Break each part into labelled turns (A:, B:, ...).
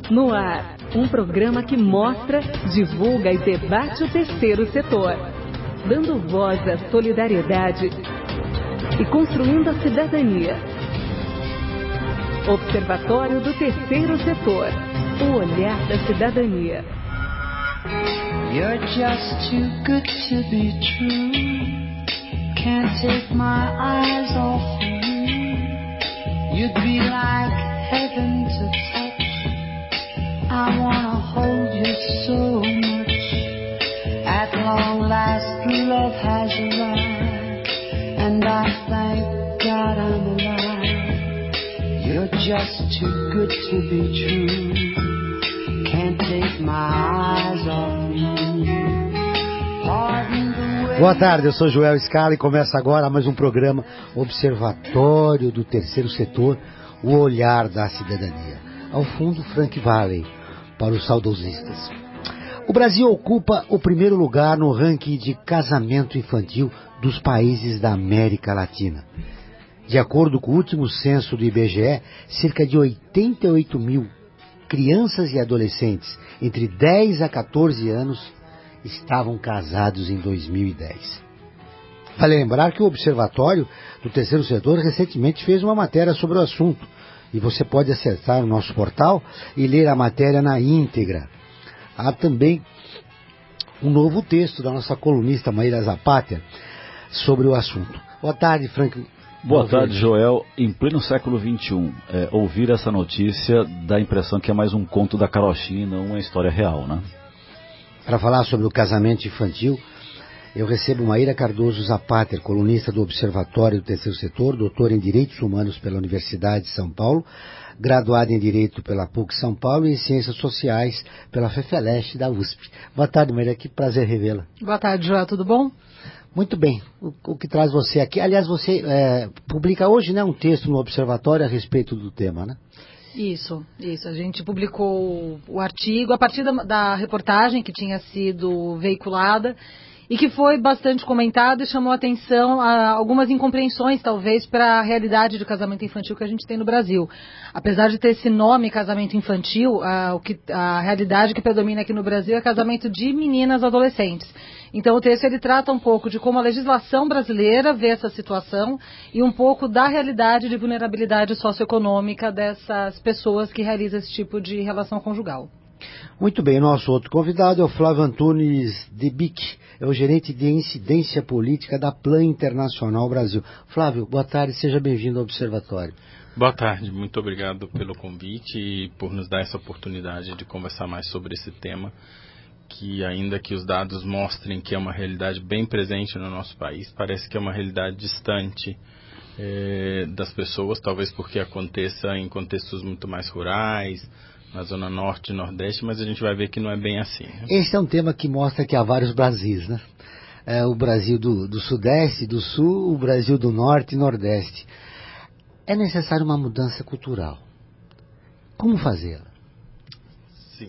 A: No ar, um programa que mostra, divulga e debate o terceiro setor, dando voz à solidariedade e construindo a cidadania. Observatório do Terceiro Setor, o olhar da cidadania.
B: You're just too good to be true. Can't take my eyes off you. You'd be like heaven to touch. I wanna hold you so much. At long last, love has arrived, and I thank God I'm alive. You're just too good to be true. Can't take my eyes off you.
C: Boa tarde, eu sou Joel Scala e começa agora mais um programa Observatório do Terceiro Setor, o olhar da cidadania. Ao fundo, Frank Valley, para os saudosistas. O Brasil ocupa o primeiro lugar no ranking de casamento infantil dos países da América Latina. De acordo com o último censo do IBGE, cerca de 88 mil crianças e adolescentes entre 10 a 14 anos estavam casados em 2010. Vale lembrar que o Observatório do Terceiro Setor recentemente fez uma matéria sobre o assunto, e você pode acessar o nosso portal e ler a matéria na íntegra. Há também um novo texto da nossa colunista Maíra Zapata sobre o assunto. Boa tarde, Frank.
D: Boa tarde, Joel. Em pleno século XXI, ouvir essa notícia dá a impressão que é mais um conto da carochinha e não uma história real, né?
C: Para falar sobre o casamento infantil, eu recebo Maíra Cardoso Zapater, colunista do Observatório do Terceiro Setor, doutora em Direitos Humanos pela Universidade de São Paulo, graduada em Direito pela PUC São Paulo e em Ciências Sociais pela FEFELESH da USP. Boa tarde, Maíra, que prazer revê-la.
E: Boa tarde, Joel, tudo bom?
C: Muito bem. O que traz você aqui? Aliás, você publica hoje, né, um texto no Observatório a respeito do tema, né?
E: Isso. A gente publicou o artigo a partir da reportagem que tinha sido veiculada e que foi bastante comentado e chamou a atenção a algumas incompreensões, talvez, para a realidade do casamento infantil que a gente tem no Brasil. Apesar de ter esse nome, casamento infantil, a realidade que predomina aqui no Brasil é casamento de meninas adolescentes. Então o texto ele trata um pouco de como a legislação brasileira vê essa situação e um pouco da realidade de vulnerabilidade socioeconômica dessas pessoas que realizam esse tipo de relação conjugal.
C: Muito bem, nosso outro convidado é o Flávio Antunes Debic, é o gerente de incidência política da Plan Internacional Brasil. Flávio, boa tarde, seja bem-vindo ao Observatório.
F: Boa tarde, muito obrigado pelo convite e por nos dar essa oportunidade de conversar mais sobre esse tema, que ainda que os dados mostrem que é uma realidade bem presente no nosso país, parece que é uma realidade distante das pessoas, talvez porque aconteça em contextos muito mais rurais, na Zona Norte e Nordeste, mas a gente vai ver que não é bem assim, né?
C: Esse é um tema que mostra que há vários Brasis, né? O Brasil do Sudeste, do Sul, o Brasil do Norte e Nordeste. É necessário uma mudança cultural. Como fazê-la?
F: Sim.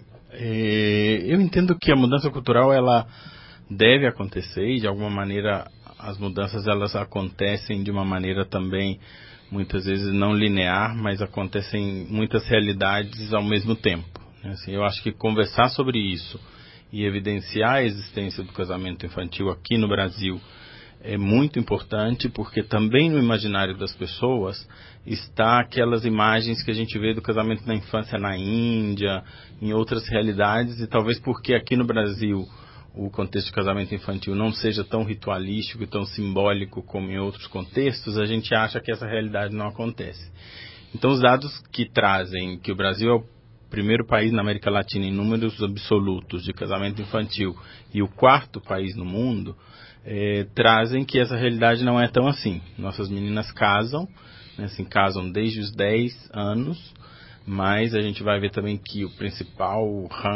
F: Eu entendo que a mudança cultural ela deve acontecer e de alguma maneira as mudanças elas acontecem de uma maneira também muitas vezes não linear, mas acontecem muitas realidades ao mesmo tempo. Assim, eu acho que conversar sobre isso e evidenciar a existência do casamento infantil aqui no Brasil é muito importante, porque também no imaginário das pessoas está aquelas imagens que a gente vê do casamento na infância na Índia, em outras realidades, e talvez porque aqui no Brasil o contexto de casamento infantil não seja tão ritualístico e tão simbólico como em outros contextos, a gente acha que essa realidade não acontece. Então os dados que trazem que o Brasil é o primeiro país na América Latina em números absolutos de casamento infantil e o quarto país no mundo, trazem que essa realidade não é tão assim. Nossas meninas casam, né, assim, casam desde os 10 anos, mas a gente vai ver também que o principal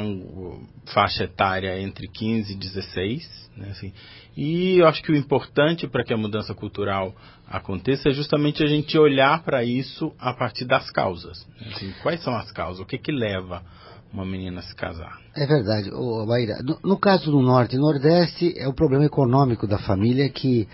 F: faixa etária é entre 15 e 16, né, assim, e eu acho que o importante para que a mudança cultural aconteça é justamente a gente olhar para isso a partir das causas, né, assim, quais são as causas, o que leva uma menina a se casar.
C: É verdade, Maíra. No caso do Norte e Nordeste, é o problema econômico da família que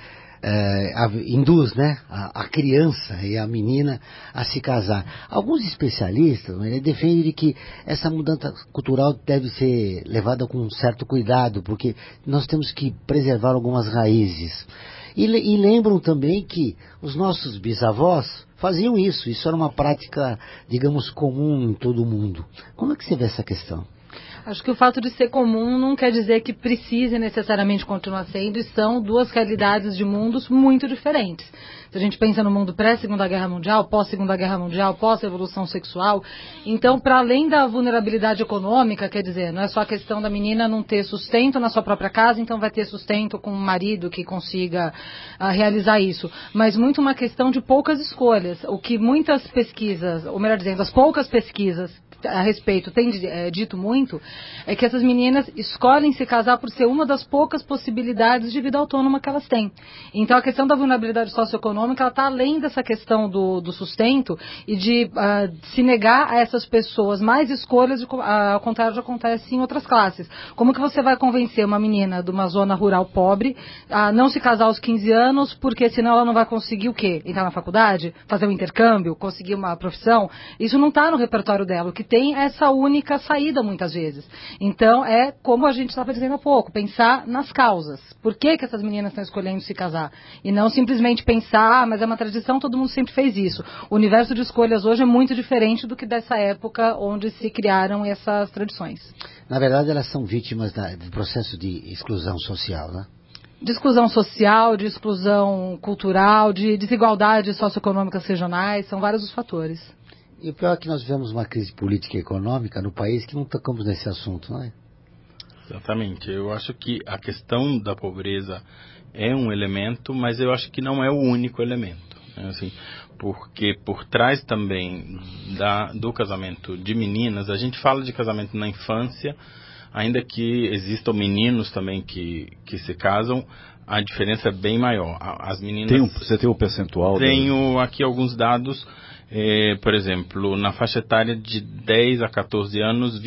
C: induz, né, a criança e a menina a se casar. Alguns especialistas, né, defendem que essa mudança cultural deve ser levada com um certo cuidado, porque nós temos que preservar algumas raízes. E lembram também que os nossos bisavós faziam isso. Isso era uma prática, digamos, comum em todo o mundo. Como é que você vê essa questão?
E: Acho que o fato de ser comum não quer dizer que precise necessariamente continuar sendo, e são duas realidades de mundos muito diferentes. Se a gente pensa no mundo pré-Segunda Guerra Mundial, pós-Segunda Guerra Mundial, pós-Revolução Sexual, então, para além da vulnerabilidade econômica, quer dizer, não é só a questão da menina não ter sustento na sua própria casa, então vai ter sustento com um marido que consiga realizar isso, mas muito uma questão de poucas escolhas. O que muitas pesquisas, ou melhor dizendo, as poucas pesquisas a respeito tem dito muito, é que essas meninas escolhem se casar por ser uma das poucas possibilidades de vida autônoma que elas têm. Então a questão da vulnerabilidade socioeconômica, ela está além dessa questão do sustento e de se negar a essas pessoas mais escolhas, ao contrário do que acontece em outras classes. Como que você vai convencer uma menina de uma zona rural pobre a não se casar aos 15 anos, porque senão ela não vai conseguir o quê? Entrar na faculdade? Fazer um intercâmbio? Conseguir uma profissão? Isso não está no repertório dela. O que tem essa única saída muitas vezes. Então é como a gente estava dizendo há pouco, pensar nas causas. Por que essas meninas estão escolhendo se casar? E não simplesmente pensar, mas é uma tradição, todo mundo sempre fez isso. O universo de escolhas hoje é muito diferente do que dessa época onde se criaram essas tradições.
C: Na verdade, elas são vítimas do processo de exclusão social, né?
E: De exclusão social, de exclusão cultural, de desigualdades socioeconômicas regionais, são vários os fatores.
C: E o pior é que nós vivemos uma crise política e econômica no país que não tocamos nesse assunto, não é?
F: Exatamente. Eu acho que a questão da pobreza é um elemento, mas eu acho que não é o único elemento. Né? Assim, porque por trás também do casamento de meninas, a gente fala de casamento na infância, ainda que existam meninos também que se casam, a diferença é bem maior. As meninas...
D: Você tem o percentual?
F: Tenho aqui alguns dados. Por exemplo, na faixa etária de 10 a 14 anos,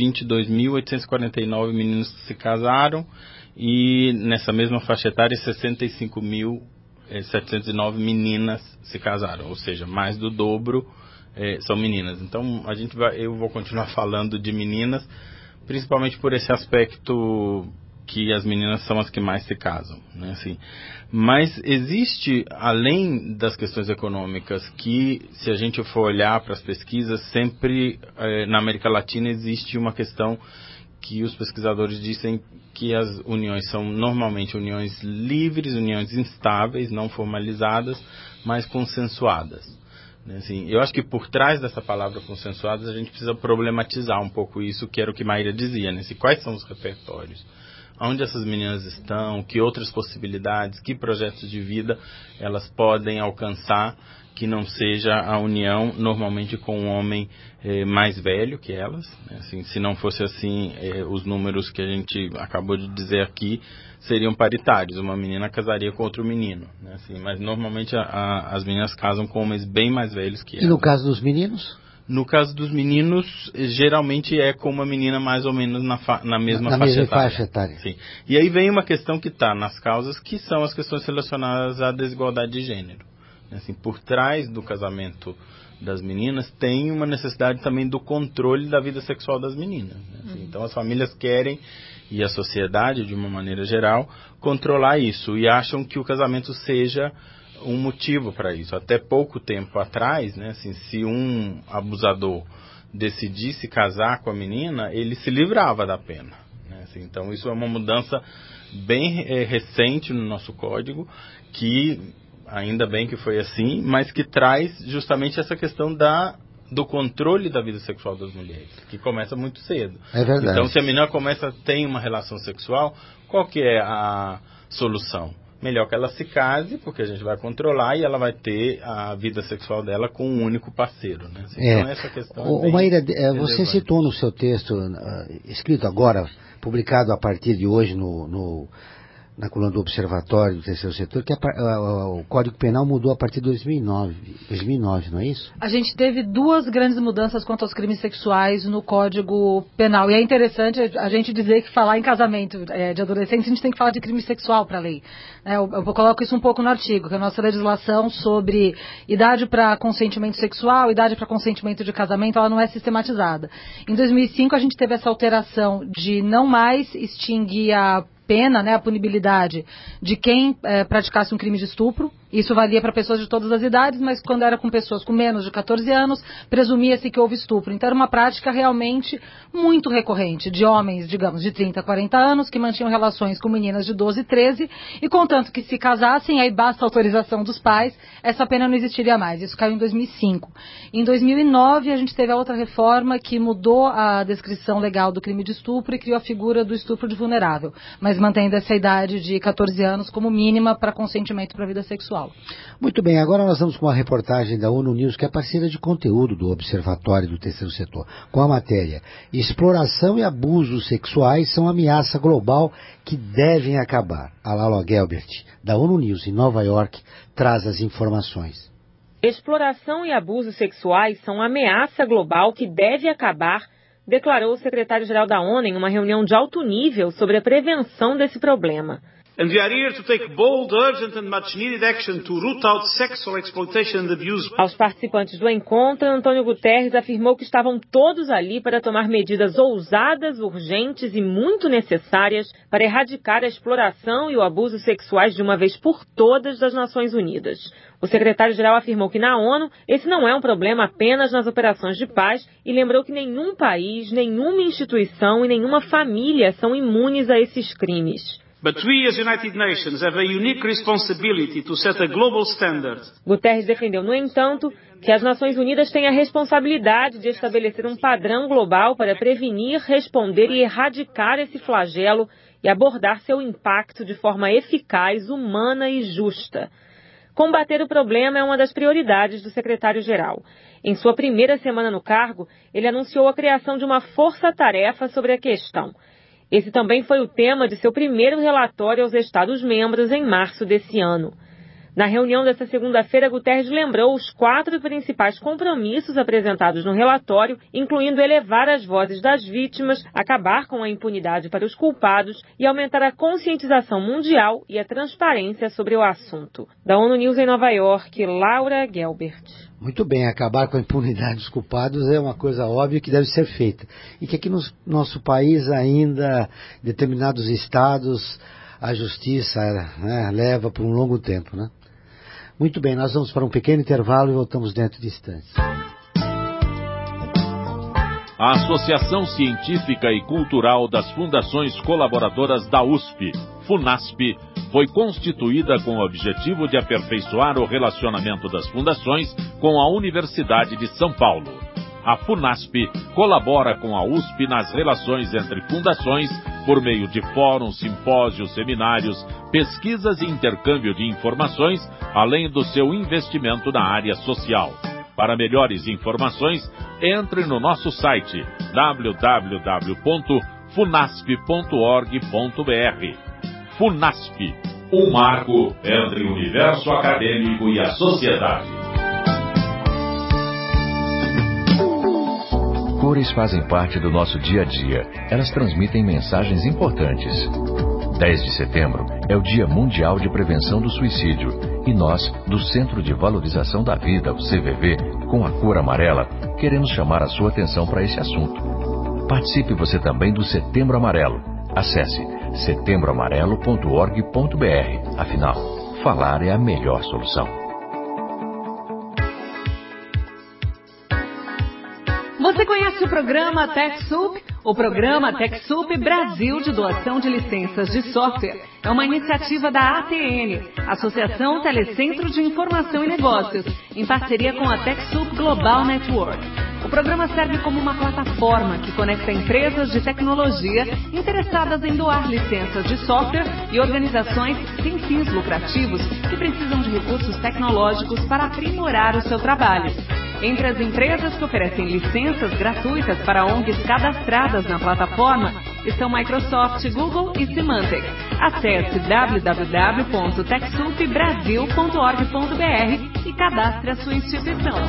F: 22.849 meninos se casaram, e nessa mesma faixa etária, 65.709 meninas se casaram, ou seja, mais do dobro são meninas. Então, eu vou continuar falando de meninas, principalmente por esse aspecto que as meninas são as que mais se casam, né, assim. Mas existe, além das questões econômicas, que se a gente for olhar para as pesquisas, sempre na América Latina existe uma questão que os pesquisadores dizem que as uniões são normalmente uniões livres, uniões instáveis, não formalizadas, mas consensuadas. Assim, eu acho que por trás dessa palavra consensuadas a gente precisa problematizar um pouco isso, que era o que Maíra dizia, né? Quais são os repertórios? Onde essas meninas estão, que outras possibilidades, que projetos de vida elas podem alcançar, que não seja a união normalmente com um homem mais velho que elas. Né? Assim, se não fosse assim, os números que a gente acabou de dizer aqui seriam paritários. Uma menina casaria com outro menino. Né? Assim, mas normalmente as meninas casam com homens bem mais velhos que elas.
C: E no caso dos meninos?
F: No caso dos meninos, geralmente é com uma menina mais ou menos na mesma faixa etária. Sim. E aí vem uma questão que está nas causas, que são as questões relacionadas à desigualdade de gênero. Assim, por trás do casamento das meninas tem uma necessidade também do controle da vida sexual das meninas. Né? Assim, então as famílias querem, e a sociedade de uma maneira geral, controlar isso, e acham que o casamento seja um motivo para isso. Até pouco tempo atrás, né, assim, se um abusador decidisse casar com a menina, ele se livrava da pena. Né, assim, então isso é uma mudança bem recente no nosso código, que ainda bem que foi assim, mas que traz justamente essa questão do controle da vida sexual das mulheres, que começa muito cedo.
C: É verdade.
F: Então se a menina tem uma relação sexual, qual que é a solução? Melhor que ela se case, porque a gente vai controlar e ela vai ter a vida sexual dela com um único parceiro. Né? Então essa questão
C: Maíra, você citou no seu texto, escrito agora, publicado a partir de hoje no na coluna do Observatório do Terceiro Setor, que o Código Penal mudou a partir de 2009, não é isso?
E: A gente teve 2 grandes mudanças quanto aos crimes sexuais no Código Penal. E é interessante a gente dizer que falar em casamento de adolescentes, a gente tem que falar de crime sexual para a lei. Eu coloco isso um pouco no artigo, que a nossa legislação sobre idade para consentimento sexual, idade para consentimento de casamento, ela não é sistematizada. Em 2005, a gente teve essa alteração de não mais extinguir a pena, a punibilidade de quem praticasse um crime de estupro. Isso valia para pessoas de todas as idades, mas quando era com pessoas com menos de 14 anos, presumia-se que houve estupro. Então era uma prática realmente muito recorrente, de homens, digamos, de 30 a 40 anos, que mantinham relações com meninas de 12 e 13, e contanto que se casassem, aí basta a autorização dos pais, essa pena não existiria mais. Isso caiu em 2005. Em 2009, a gente teve a outra reforma que mudou a descrição legal do crime de estupro e criou a figura do estupro de vulnerável, mas mantendo essa idade de 14 anos como mínima para consentimento para a vida sexual.
C: Muito bem, agora nós vamos com a reportagem da ONU News, que é parceira de conteúdo do Observatório do Terceiro Setor, com a matéria Exploração e abusos sexuais são ameaça global que devem acabar. A Laura Gelbert, da ONU News em Nova York, traz as informações.
G: Exploração e abusos sexuais são ameaça global que deve acabar, declarou o secretário-geral da ONU em uma reunião de alto nível sobre a prevenção desse problema.
H: And we are here to take bold, urgent and much needed action to root out sexual exploitation and abuse.
G: Aos participantes do encontro, Antônio Guterres afirmou que estavam todos ali para tomar medidas ousadas, urgentes e muito necessárias para erradicar a exploração e o abuso sexuais de uma vez por todas das Nações Unidas. O secretário-geral afirmou que na ONU esse não é um problema apenas nas operações de paz e lembrou que nenhum país, nenhuma instituição e nenhuma família são imunes a esses crimes.
H: But we as United Nations have a unique responsibility to set a global standard.
G: Guterres defendeu, no entanto, que as Nações Unidas têm a responsabilidade de estabelecer um padrão global para prevenir, responder e erradicar esse flagelo e abordar seu impacto de forma eficaz, humana e justa. Combater o problema é uma das prioridades do secretário-geral. Em sua primeira semana no cargo, ele anunciou a criação de uma força-tarefa sobre a questão. Esse também foi o tema de seu primeiro relatório aos Estados-membros em março desse ano. Na reunião desta segunda-feira, Guterres lembrou os 4 principais compromissos apresentados no relatório, incluindo elevar as vozes das vítimas, acabar com a impunidade para os culpados e aumentar a conscientização mundial e a transparência sobre o assunto. Da ONU News em Nova York, Laura Gelbert.
C: Muito bem, acabar com a impunidade dos culpados é uma coisa óbvia que deve ser feita. E que aqui no nosso país ainda, em determinados estados, a justiça leva por um longo tempo, né? Muito bem, nós vamos para um pequeno intervalo e voltamos dentro de instantes.
I: A Associação Científica e Cultural das Fundações Colaboradoras da USP, FUNASP, foi constituída com o objetivo de aperfeiçoar o relacionamento das fundações com a Universidade de São Paulo. A FUNASP colabora com a USP nas relações entre fundações por meio de fóruns, simpósios, seminários, pesquisas e intercâmbio de informações, além do seu investimento na área social. Para melhores informações, entre no nosso site www.funasp.org.br. FUNASP, um marco entre o universo acadêmico e a sociedade.
J: Cores fazem parte do nosso dia a dia. Elas transmitem mensagens importantes. 10 de setembro é o Dia Mundial de Prevenção do Suicídio e nós, do Centro de Valorização da Vida, o CVV, com a cor amarela, queremos chamar a sua atenção para esse assunto. Participe você também do Setembro Amarelo. Acesse setembroamarelo.org.br. Afinal, falar é a melhor solução.
A: Você conhece o programa TechSoup? O programa TechSoup Brasil de Doação de Licenças de Software é uma iniciativa da ATN, Associação Telecentro de Informação e Negócios, em parceria com a TechSoup Global Network. O programa serve como uma plataforma que conecta empresas de tecnologia interessadas em doar licenças de software e organizações sem fins lucrativos que precisam de recursos tecnológicos para aprimorar o seu trabalho. Entre as empresas que oferecem licenças gratuitas para ONGs cadastradas na plataforma estão Microsoft, Google e Symantec. Acesse www.techsupbrasil.org.br e cadastre a sua instituição.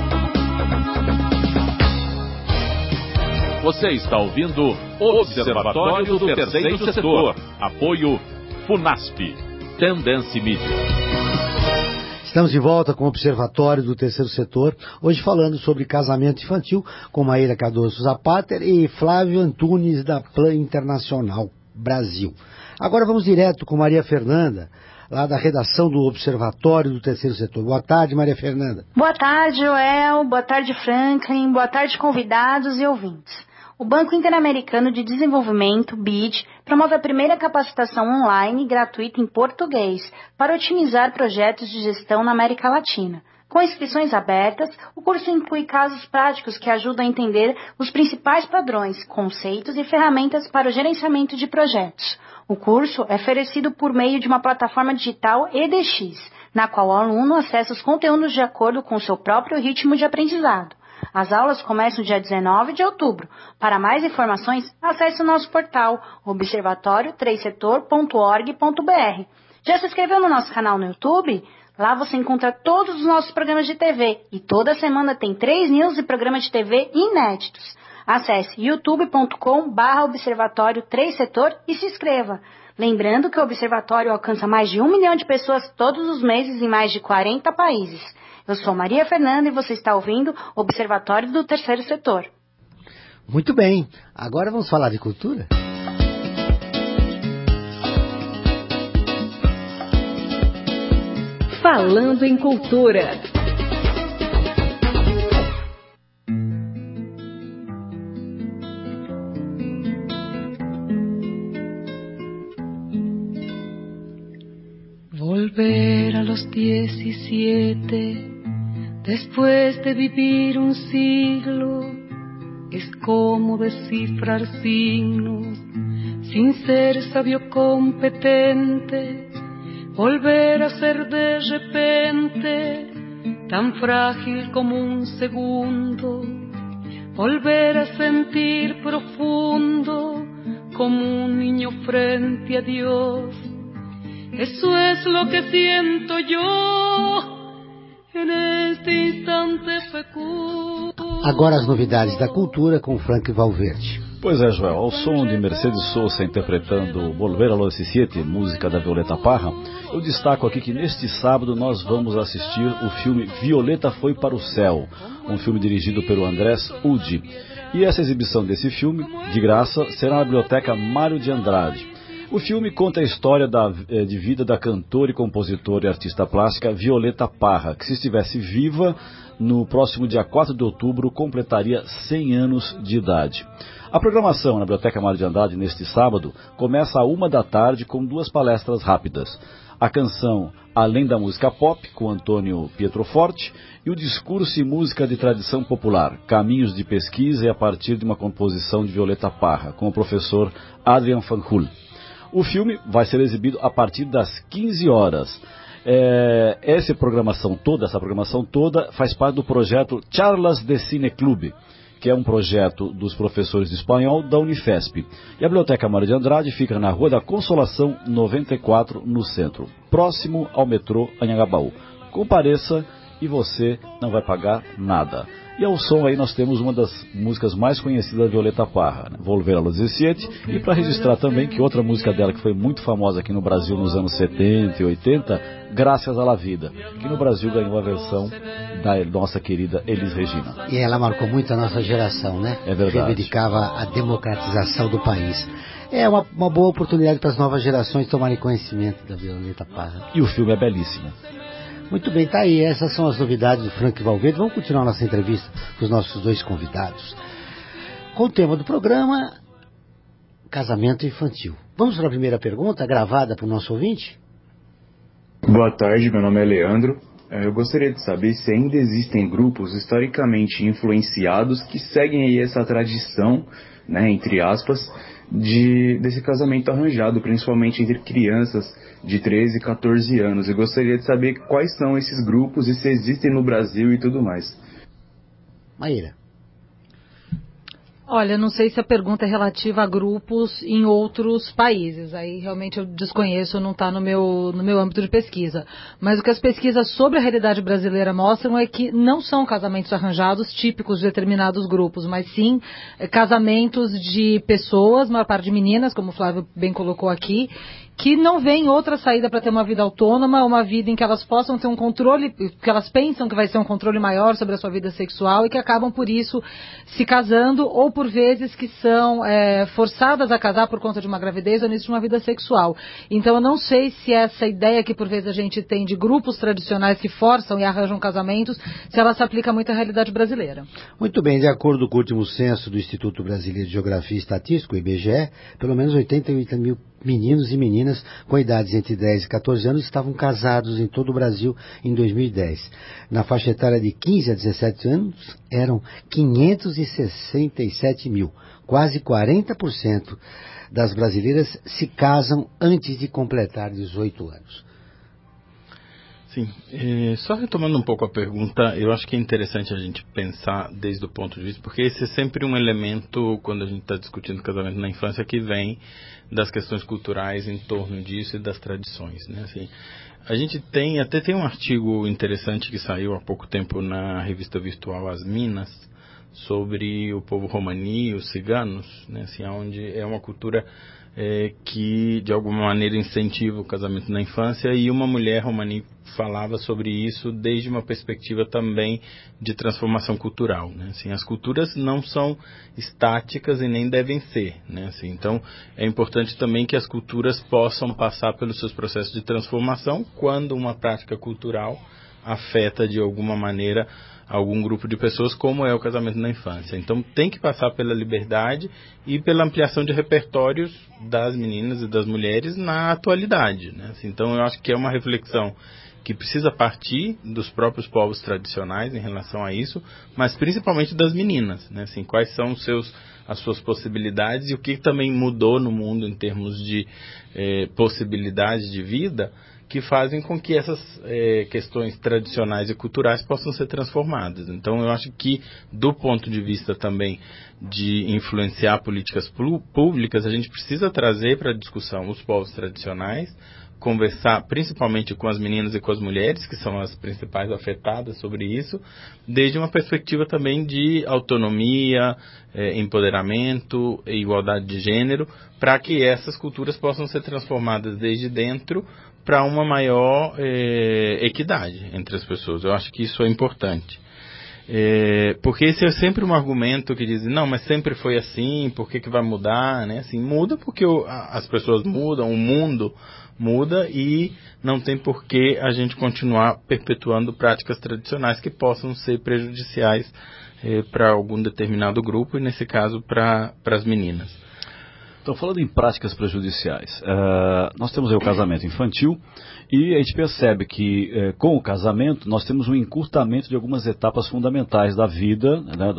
I: Você está ouvindo Observatório do Terceiro Setor. Apoio FUNASP. Tendência Mídia.
C: Estamos de volta com o Observatório do Terceiro Setor, hoje falando sobre casamento infantil com Maíra Cardoso Zapater e Flávio Antunes da Plan Internacional Brasil. Agora vamos direto com Maria Fernanda, lá da redação do Observatório do Terceiro Setor. Boa tarde, Maria Fernanda.
K: Boa tarde, Joel. Boa tarde, Franklin. Boa tarde, convidados e ouvintes. O Banco Interamericano de Desenvolvimento, BID, promove a primeira capacitação online gratuita em português para otimizar projetos de gestão na América Latina. Com inscrições abertas, o curso inclui casos práticos que ajudam a entender os principais padrões, conceitos e ferramentas para o gerenciamento de projetos. O curso é oferecido por meio de uma plataforma digital EDX, na qual o aluno acessa os conteúdos de acordo com o seu próprio ritmo de aprendizado. As aulas começam dia 19 de outubro. Para mais informações, acesse o nosso portal observatório3setor.org.br. Já se inscreveu no nosso canal no YouTube? Lá você encontra todos os nossos programas de TV e toda semana tem 3 news e programas de TV inéditos. Acesse youtube.com/observatório3setor e se inscreva. Lembrando que o Observatório alcança mais de 1 milhão de pessoas todos os meses em mais de 40 países. Eu sou Maria Fernanda e você está ouvindo o Observatório do Terceiro Setor.
C: Muito bem, agora vamos falar de cultura?
A: Falando em cultura.
B: Volver a los 17, después de vivir un siglo, es como descifrar signos, sin ser sabio competente, volver a ser de repente, tan frágil como un segundo, volver a sentir profundo, como un niño frente a Dios. Eso es lo que siento yo en este instante fecundo.
C: Agora as novidades da cultura com Frank Valverde.
D: Pois é, Joel, ao som de Mercedes Sosa interpretando Volver a los 17, música da Violeta Parra, eu destaco aqui que neste sábado nós vamos assistir o filme Violeta Foi para o Céu, um filme dirigido pelo Andrés Udi. E essa exibição desse filme, de graça, será na Biblioteca Mário de Andrade. O filme conta a história de vida da cantora e compositora e artista plástica Violeta Parra, que se estivesse viva, no próximo dia 4 de outubro, completaria 100 anos de idade. A programação na Biblioteca Mário de Andrade neste sábado começa à 13h com 2 palestras rápidas. A canção Além da Música Pop, com Antônio Pietroforte, e o discurso e música de tradição popular, Caminhos de Pesquisa e a partir de uma composição de Violeta Parra, com o professor Adrian Van Hul. O filme vai ser exibido a partir das 15 horas. Essa programação toda faz parte do projeto Charlas de Cine Club, que é um projeto dos professores de espanhol da Unifesp. E a Biblioteca Mário de Andrade fica na Rua da Consolação 94, no centro, próximo ao metrô Anhangabaú. Compareça e você não vai pagar nada. E ao som aí nós temos uma das músicas mais conhecidas da Violeta Parra, né? Volver a los 17, e para registrar também que outra música dela que foi muito famosa aqui no Brasil nos anos 70 e 80, Graças à la Vida, que no Brasil ganhou a versão da nossa querida Elis Regina.
C: E ela marcou muito a nossa geração, né?
D: É verdade.
C: Reivindicava a democratização do país. É uma boa oportunidade para as novas gerações tomarem conhecimento da Violeta Parra.
D: E o filme é belíssimo.
C: Muito bem, tá aí. Essas são as novidades do Frank Valverde. Vamos continuar nossa entrevista com os nossos 2 convidados. Com o tema do programa, casamento infantil. Vamos para a primeira pergunta, gravada para o nosso ouvinte?
L: Boa tarde, meu nome é Leandro. Eu gostaria de saber se ainda existem grupos historicamente influenciados que seguem aí essa tradição, né, entre aspas, desse casamento arranjado, principalmente entre crianças de 13 e 14 anos. Eu gostaria de saber quais são esses grupos e se existem no Brasil e tudo mais.
C: Maíra.
E: Olha, não sei se a pergunta é relativa a grupos em outros países. Aí realmente eu desconheço, não está no meu âmbito de pesquisa. Mas o que as pesquisas sobre a realidade brasileira mostram é que não são casamentos arranjados típicos de determinados grupos, mas sim casamentos de pessoas, maior parte de meninas, como o Flávio bem colocou aqui, que não veem outra saída para ter uma vida autônoma, uma vida em que elas possam ter um controle, que elas pensam que vai ser um controle maior sobre a sua vida sexual e que acabam por isso se casando ou por vezes que são forçadas a casar por conta de uma gravidez ou início de uma vida sexual. Então eu não sei se essa ideia que por vezes a gente tem de grupos tradicionais que forçam e arranjam casamentos, se ela se aplica muito à realidade brasileira.
C: Muito bem, de acordo com o último censo do Instituto Brasileiro de Geografia e Estatística, o IBGE, pelo menos 88 mil meninos e meninas com idades entre 10 e 14 anos estavam casados em todo o Brasil em 2010. Na faixa etária de 15 a 17 anos, eram 567 mil. Quase 40% das brasileiras se casam antes de completar 18 anos.
F: Sim, só retomando um pouco a pergunta, eu acho que é interessante a gente pensar desde o ponto de vista, porque esse é sempre um elemento, quando a gente está discutindo casamento na infância, que vem das questões culturais em torno disso e das tradições, né? Assim, a gente tem um artigo interessante que saiu há pouco tempo na revista virtual As Minas, sobre o povo romani, os ciganos, né? Assim, onde é uma cultura que de alguma maneira incentiva o casamento na infância, e uma mulher romani falava sobre isso desde uma perspectiva também de transformação cultural, né? Assim, as culturas não são estáticas e nem devem ser, né? Assim, então é importante também que as culturas possam passar pelos seus processos de transformação quando uma prática cultural afeta de alguma maneira algum grupo de pessoas, como é o casamento na infância. Então tem que passar pela liberdade e pela ampliação de repertórios das meninas e das mulheres na atualidade, né? Assim, então eu acho que é uma reflexão que precisa partir dos próprios povos tradicionais em relação a isso, mas principalmente das meninas, né? Assim, quais são as suas possibilidades e o que também mudou no mundo em termos de possibilidades de vida, que fazem com que essas questões tradicionais e culturais possam ser transformadas. Então eu acho que, do ponto de vista também de influenciar políticas públicas, a gente precisa trazer para a discussão os povos tradicionais, conversar principalmente com as meninas e com as mulheres, que são as principais afetadas sobre isso, desde uma perspectiva também de autonomia, empoderamento e igualdade de gênero, para que essas culturas possam ser transformadas desde dentro para uma maior equidade entre as pessoas. Eu acho que isso é importante. Porque esse é sempre um argumento que diz, não, mas sempre foi assim, por que vai mudar, né? Assim, muda porque as pessoas mudam, o mundo muda, e não tem por que a gente continuar perpetuando práticas tradicionais que possam ser prejudiciais para algum determinado grupo, e nesse caso para as meninas.
D: Então, falando em práticas prejudiciais, nós temos aí o casamento infantil, e a gente percebe que com o casamento nós temos um encurtamento de algumas etapas fundamentais da vida, né,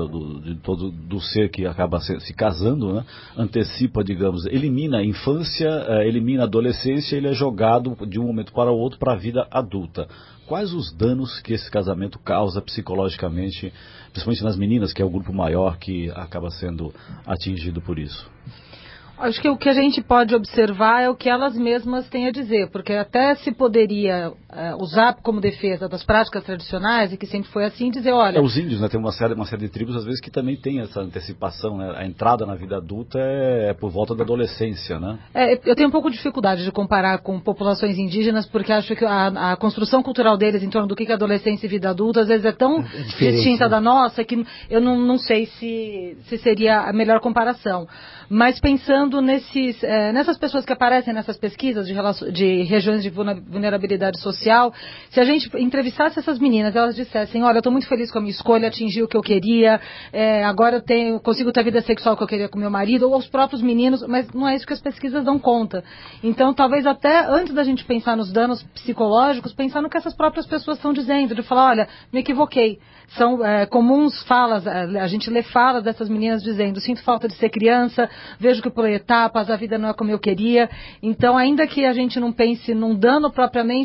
D: do ser que acaba se casando, né, antecipa, digamos, elimina a infância, elimina a adolescência, ele é jogado de um momento para o outro para a vida adulta. Quais os danos que esse casamento causa psicologicamente, principalmente nas meninas, que é o grupo maior que acaba sendo atingido por isso?
E: Acho que o que a gente pode observar é o que elas mesmas têm a dizer, porque até se poderia usar como defesa das práticas tradicionais, e que sempre foi assim, dizer, olha...
D: Os índios, né, tem uma série de tribos, às vezes, que também tem essa antecipação, né? A entrada na vida adulta é por volta da adolescência, né? Eu
E: tenho um pouco de dificuldade de comparar com populações indígenas, porque acho que a construção cultural deles em torno do que é adolescência e vida adulta, às vezes é tão distinta da nossa, que eu não sei se seria a melhor comparação. Mas pensando nessas pessoas que aparecem nessas pesquisas de regiões de vulnerabilidade social, se a gente entrevistasse essas meninas, elas dissessem, olha, eu estou muito feliz com a minha escolha, atingi o que eu queria, agora eu consigo ter a vida sexual que eu queria com meu marido, ou os próprios meninos, mas não é isso que as pesquisas dão conta. Então, talvez até antes da gente pensar nos danos psicológicos, pensar no que essas próprias pessoas estão dizendo, de falar, olha, me equivoquei. São comuns falas, a gente lê falas dessas meninas dizendo, sinto falta de ser criança, vejo que pulei etapas, a vida não é como eu queria. Então, ainda que a gente não pense num dano propriamente, será que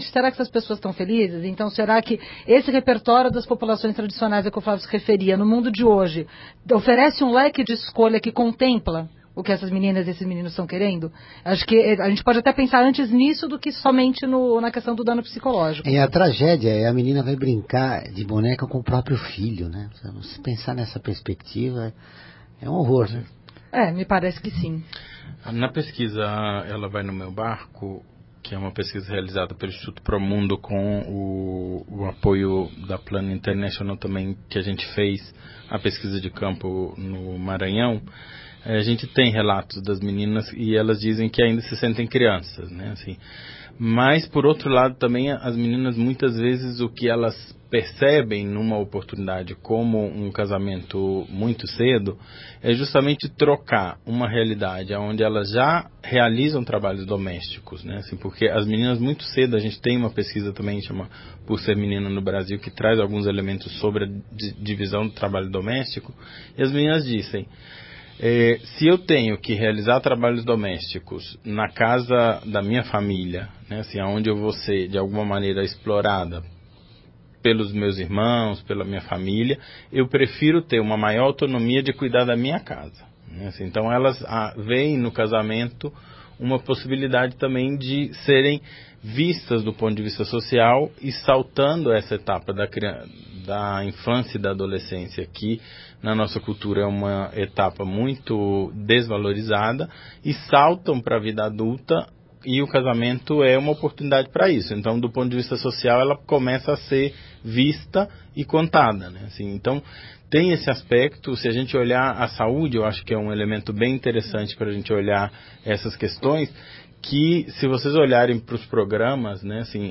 E: as pessoas estão felizes? Então, será que esse repertório das populações tradicionais a que o Flávio se referia, no mundo de hoje, oferece um leque de escolha que contempla o que essas meninas e esses meninos estão querendo? Acho que a gente pode até pensar antes nisso do que somente na questão do dano psicológico.
C: E a tragédia é a menina vai brincar de boneca com o próprio filho, né? Se pensar nessa perspectiva, é um horror, né?
E: Me parece que sim.
F: Na pesquisa Ela Vai no Meu Barco, que é uma pesquisa realizada pelo Instituto Promundo com o apoio da Plan International também, que a gente fez a pesquisa de campo no Maranhão, a gente tem relatos das meninas e elas dizem que ainda se sentem crianças, né? Assim, mas, por outro lado, também as meninas, muitas vezes, o que elas percebem numa oportunidade como um casamento muito cedo é justamente trocar uma realidade onde elas já realizam trabalhos domésticos, né? Assim, porque as meninas muito cedo, a gente tem uma pesquisa também, chama Por Ser Menina no Brasil, que traz alguns elementos sobre a divisão do trabalho doméstico, e as meninas dizem: se eu tenho que realizar trabalhos domésticos na casa da minha família, né, assim, onde eu vou ser de alguma maneira explorada pelos meus irmãos, pela minha família, eu prefiro ter uma maior autonomia de cuidar da minha casa, né, assim, então elas veem no casamento uma possibilidade também de serem vistas do ponto de vista social e saltando essa etapa da infância e da adolescência, que na nossa cultura é uma etapa muito desvalorizada, e saltam para a vida adulta, e o casamento é uma oportunidade para isso. Então, do ponto de vista social, ela começa a ser vista e contada, né? Assim, então, tem esse aspecto. Se a gente olhar a saúde, eu acho que é um elemento bem interessante para a gente olhar essas questões, que se vocês olharem para os programas, né, assim,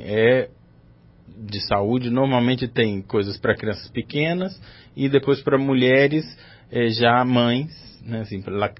F: de saúde, normalmente tem coisas para crianças pequenas e depois para mulheres já mães, né, assim,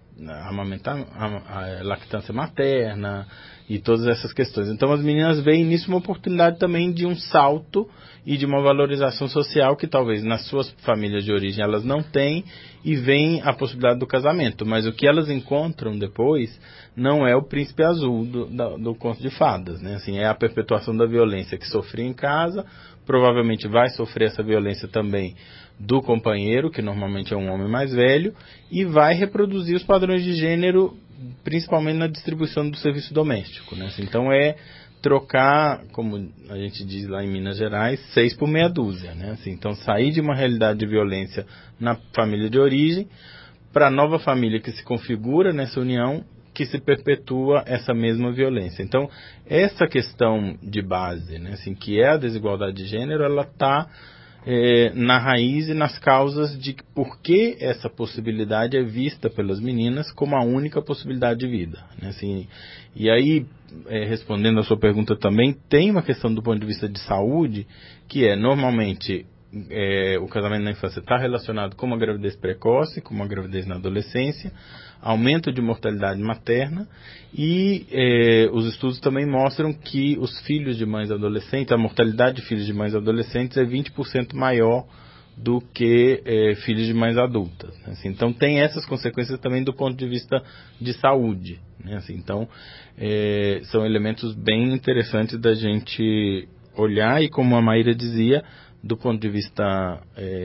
F: a lactância materna e todas essas questões. Então as meninas veem nisso uma oportunidade também de um salto e de uma valorização social que talvez nas suas famílias de origem elas não têm, e veem a possibilidade do casamento. Mas o que elas encontram depois não é o príncipe azul do conto de fadas, né? Assim, é a perpetuação da violência que sofria em casa, provavelmente vai sofrer essa violência também do companheiro, que normalmente é um homem mais velho, e vai reproduzir os padrões de gênero, principalmente na distribuição do serviço doméstico, né? Assim, então é trocar, como a gente diz lá em Minas Gerais, 6 por meia dúzia, né? Assim, então sair de uma realidade de violência na família de origem para a nova família que se configura nessa união, que se perpetua essa mesma violência. Então, essa questão de base, né, assim, que é a desigualdade de gênero, ela está na raiz e nas causas de por que essa possibilidade é vista pelas meninas como a única possibilidade de vida, né, assim, e aí, respondendo a sua pergunta também, tem uma questão do ponto de vista de saúde, que normalmente o casamento na infância está relacionado com uma gravidez precoce, com uma gravidez na adolescência, aumento de mortalidade materna, e os estudos também mostram que os filhos de mães adolescentes, a mortalidade de filhos de mães adolescentes é 20% maior do que filhos de mães adultas, né? Assim, então tem essas consequências também do ponto de vista de saúde, né? Assim, então são elementos bem interessantes da gente olhar, e como a Maíra dizia, do ponto de vista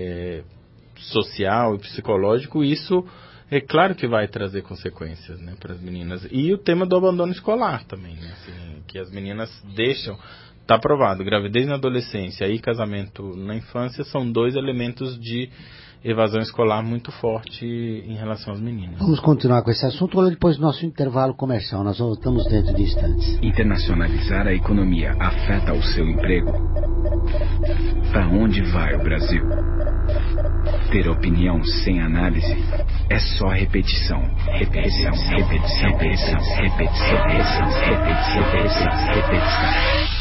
F: social e psicológico, isso é claro que vai trazer consequências, né, para as meninas. E o tema do abandono escolar também, né, assim, que as meninas deixam. Está provado, gravidez na adolescência e casamento na infância são 2 elementos de evasão escolar muito forte em relação às meninas.
C: Vamos continuar com esse assunto depois do nosso intervalo comercial. Nós voltamos dentro de instantes.
M: Internacionalizar a economia afeta o seu emprego? Para onde vai o Brasil? Ter opinião sem análise é só repetição. Repetição, repetição, repetição, repetição, repetição, repetição, repetição, repetição.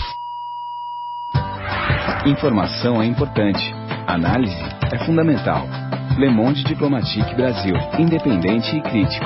M: Informação é importante. Análise é fundamental. Le Monde Diplomatique Brasil. Independente e crítico.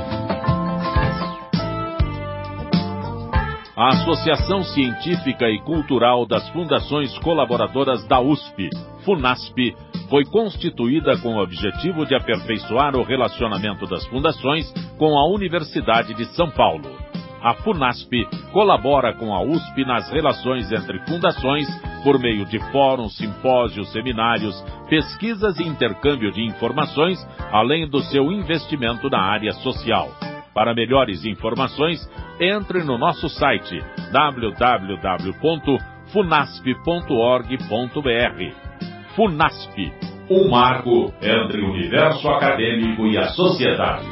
I: A Associação Científica e Cultural das Fundações Colaboradoras da USP, FUNASP, foi constituída com o objetivo de aperfeiçoar o relacionamento das fundações com a Universidade de São Paulo. a Funasp colabora com a USP nas relações entre fundações por meio de fóruns, simpósios, seminários, pesquisas e intercâmbio de informações, além do seu investimento na área social. Para melhores informações, entre no nosso site www.funasp.org.br. Funasp, um marco entre o universo acadêmico e a sociedade.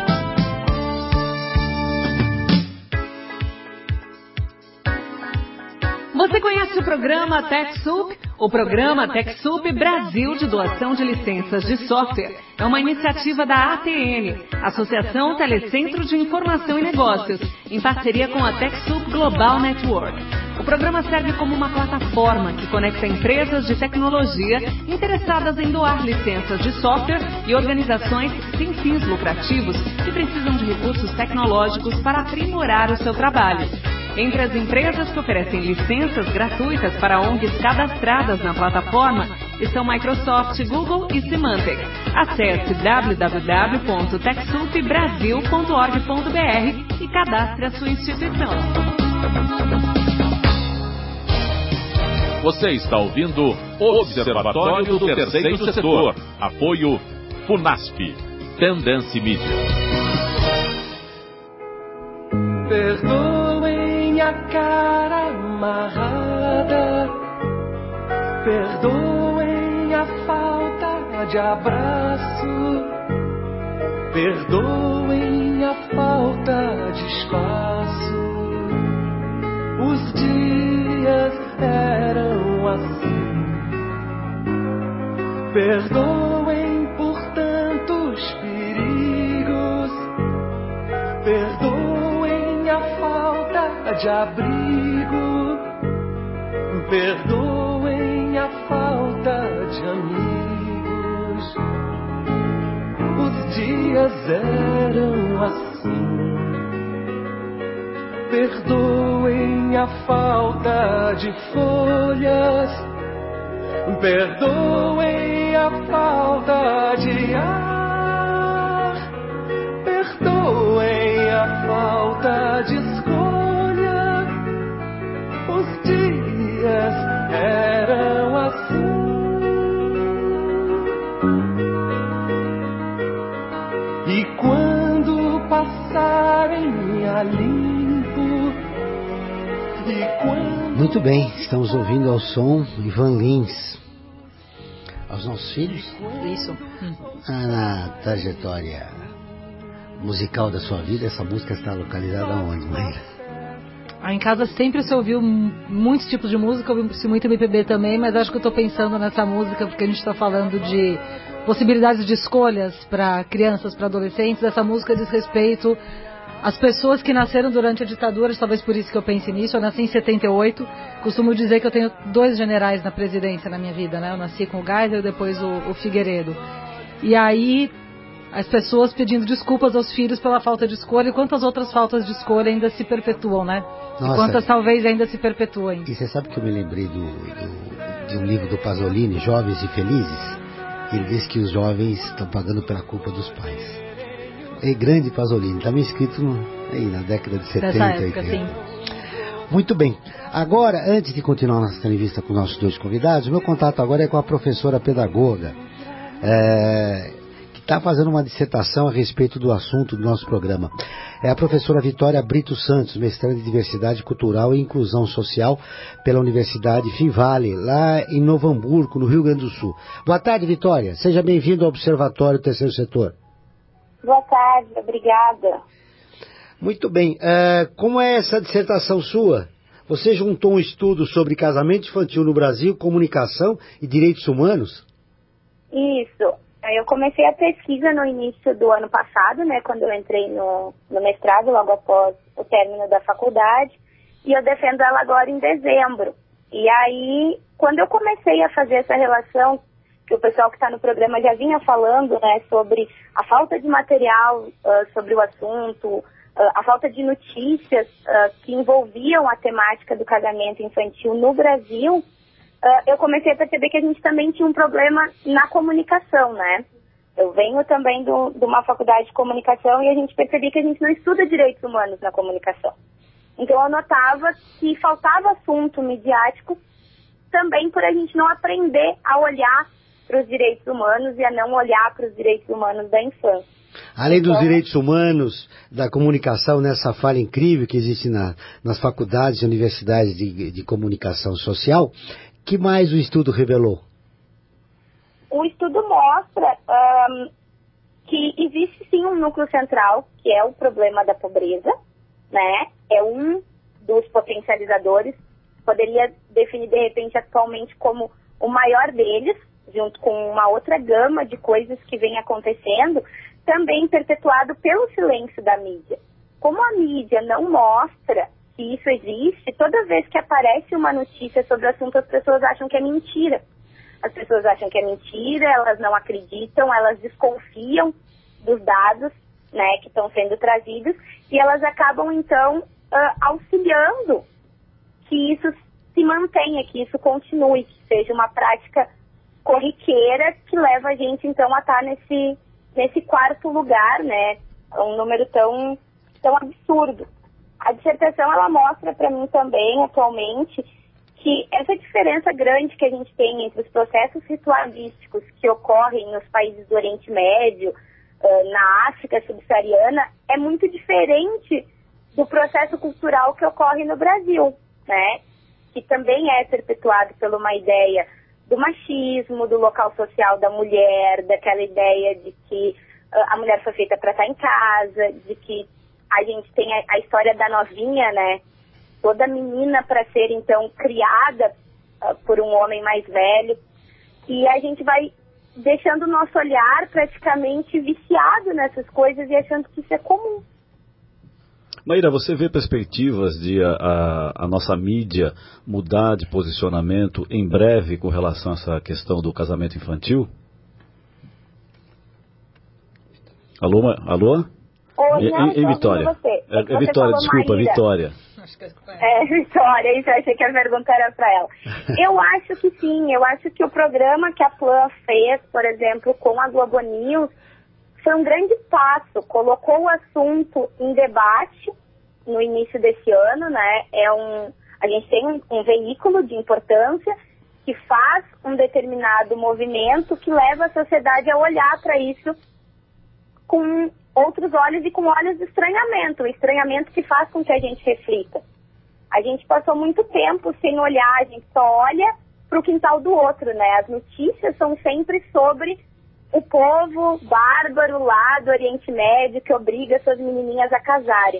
A: Você conhece o programa TechSoup? O programa TechSoup Brasil de Doação de Licenças de Software é uma iniciativa da ATN, Associação Telecentro de Informação e Negócios, em parceria com a TechSoup Global Network. O programa serve como uma plataforma que conecta empresas de tecnologia interessadas em doar licenças de software e organizações sem fins lucrativos que precisam de recursos tecnológicos para aprimorar o seu trabalho. Entre as empresas que oferecem licenças gratuitas para ONGs cadastradas na plataforma estão Microsoft, Google e Symantec. Acesse www.techsoupbrasil.org.br e cadastre a sua instituição.
I: Você está ouvindo o Observatório do Terceiro Setor. Apoio Funasp. Tendência Mídia.
N: Perdoem a cara amarrada, perdoem a falta de abraço, perdoem a falta de espaço. Os dias eram assim. Perdoem por tantos perigos, perdoem a falta de abrigo, perdoem a falta de amigos. Os dias eram assim. Perdoem a falta de folhas, perdoem a falta de ar, perdoem a falta de escolha. Os dias eram assim. E quando passarem a limpo,
C: muito bem, estamos ouvindo ao som Ivan Lins. Aos nossos filhos?
E: Isso.
C: Na trajetória musical da sua vida, essa música está localizada onde, Maíra?
E: Em casa sempre se ouviu muitos tipos de música, ouvi muito MPB também, mas acho que eu estou pensando nessa música porque a gente está falando de possibilidades de escolhas para crianças, para adolescentes. Essa música diz respeito as pessoas que nasceram durante a ditadura, talvez por isso que eu pense nisso. Eu nasci em 78, costumo dizer que eu tenho 2 generais na presidência na minha vida, né? Eu nasci com o Geisel e depois o Figueiredo. E aí, as pessoas pedindo desculpas aos filhos pela falta de escolha, e quantas outras faltas de escolha ainda se perpetuam, né?
C: Nossa,
E: e quantas talvez ainda se perpetuem.
C: E você sabe que eu me lembrei de um livro do Pasolini, Jovens e Felizes? Ele diz que os jovens estão pagando pela culpa dos pais. É grande Pasolini, também escrito aí na década de 70.
E: Dessa época,
C: 80.
E: sim.
C: Muito bem. Agora, antes de continuar nossa entrevista com nossos 2 convidados, o meu contato agora é com a professora pedagoga, que está fazendo uma dissertação a respeito do assunto do nosso programa. É a professora Vitória Brito Santos, mestranda em Diversidade Cultural e Inclusão Social pela Universidade Fevale, lá em Novo Hamburgo, no Rio Grande do Sul. Boa tarde, Vitória. Seja bem-vindo ao Observatório Terceiro Setor.
O: Boa tarde, obrigada.
C: Muito bem. Como é essa dissertação sua? Você juntou um estudo sobre casamento infantil no Brasil, comunicação e direitos humanos?
O: Isso. Eu comecei a pesquisa no início do ano passado, né, quando eu entrei no mestrado, logo após o término da faculdade, e eu defendo ela agora em dezembro. E aí, quando eu comecei a fazer essa relação, que o pessoal que está no programa já vinha falando, né, sobre a falta de material sobre o assunto, a falta de notícias que envolviam a temática do casamento infantil no Brasil, eu comecei a perceber que a gente também tinha um problema na comunicação, né? Eu venho também de uma faculdade de comunicação e a gente percebia que a gente não estuda direitos humanos na comunicação. Então eu notava que faltava assunto midiático também por a gente não aprender a olhar para os direitos humanos e a não olhar para os direitos humanos da infância.
C: Além dos direitos humanos, da comunicação, nessa falha incrível que existe nas faculdades e universidades de comunicação social, que mais o estudo revelou?
O: O estudo mostra que existe sim um núcleo central, que é o problema da pobreza, né? É um dos potencializadores, poderia definir de repente atualmente como o maior deles, junto com uma outra gama de coisas que vem acontecendo, também perpetuado pelo silêncio da mídia. Como a mídia não mostra que isso existe, toda vez que aparece uma notícia sobre o assunto, as pessoas acham que é mentira. As pessoas acham que é mentira, elas não acreditam, elas desconfiam dos dados, né, que estão sendo trazidos, e elas acabam, então, auxiliando que isso se mantenha, que isso continue, que seja uma prática corriqueira que leva a gente, então, a estar nesse quarto lugar, né, um número tão absurdo. A dissertação, ela mostra para mim também, atualmente, que essa diferença grande que a gente tem entre os processos ritualísticos que ocorrem nos países do Oriente Médio, na África subsaariana, é muito diferente do processo cultural que ocorre no Brasil, né? Que também é perpetuado por uma ideia do machismo, do local social da mulher, daquela ideia de que a mulher foi feita para estar em casa, de que a gente tem a história da novinha, né? Toda menina para ser, então, criada por um homem mais velho. E a gente vai deixando o nosso olhar praticamente viciado nessas coisas e achando que isso é comum.
D: Maíra, você vê perspectivas de a nossa mídia mudar de posicionamento em breve com relação a essa questão do casamento infantil? Alô? Alô?
O: Oi, não,
D: Vitória.
O: Você.
D: É Vitória, desculpa,
O: Maíra.
D: Vitória.
O: Vitória, isso eu achei que a pergunta era para ela. Eu acho que sim, eu acho que o programa que a Plan fez, por exemplo, com a Globo News, foi um grande passo, colocou o assunto em debate no início desse ano, né? A gente tem um veículo de importância que faz um determinado movimento que leva a sociedade a olhar para isso com outros olhos e com olhos de estranhamento, o estranhamento que faz com que a gente reflita. A gente passou muito tempo sem olhar, a gente só olha para o quintal do outro, né? As notícias são sempre sobre o povo bárbaro lá do Oriente Médio que obriga suas menininhas a casarem,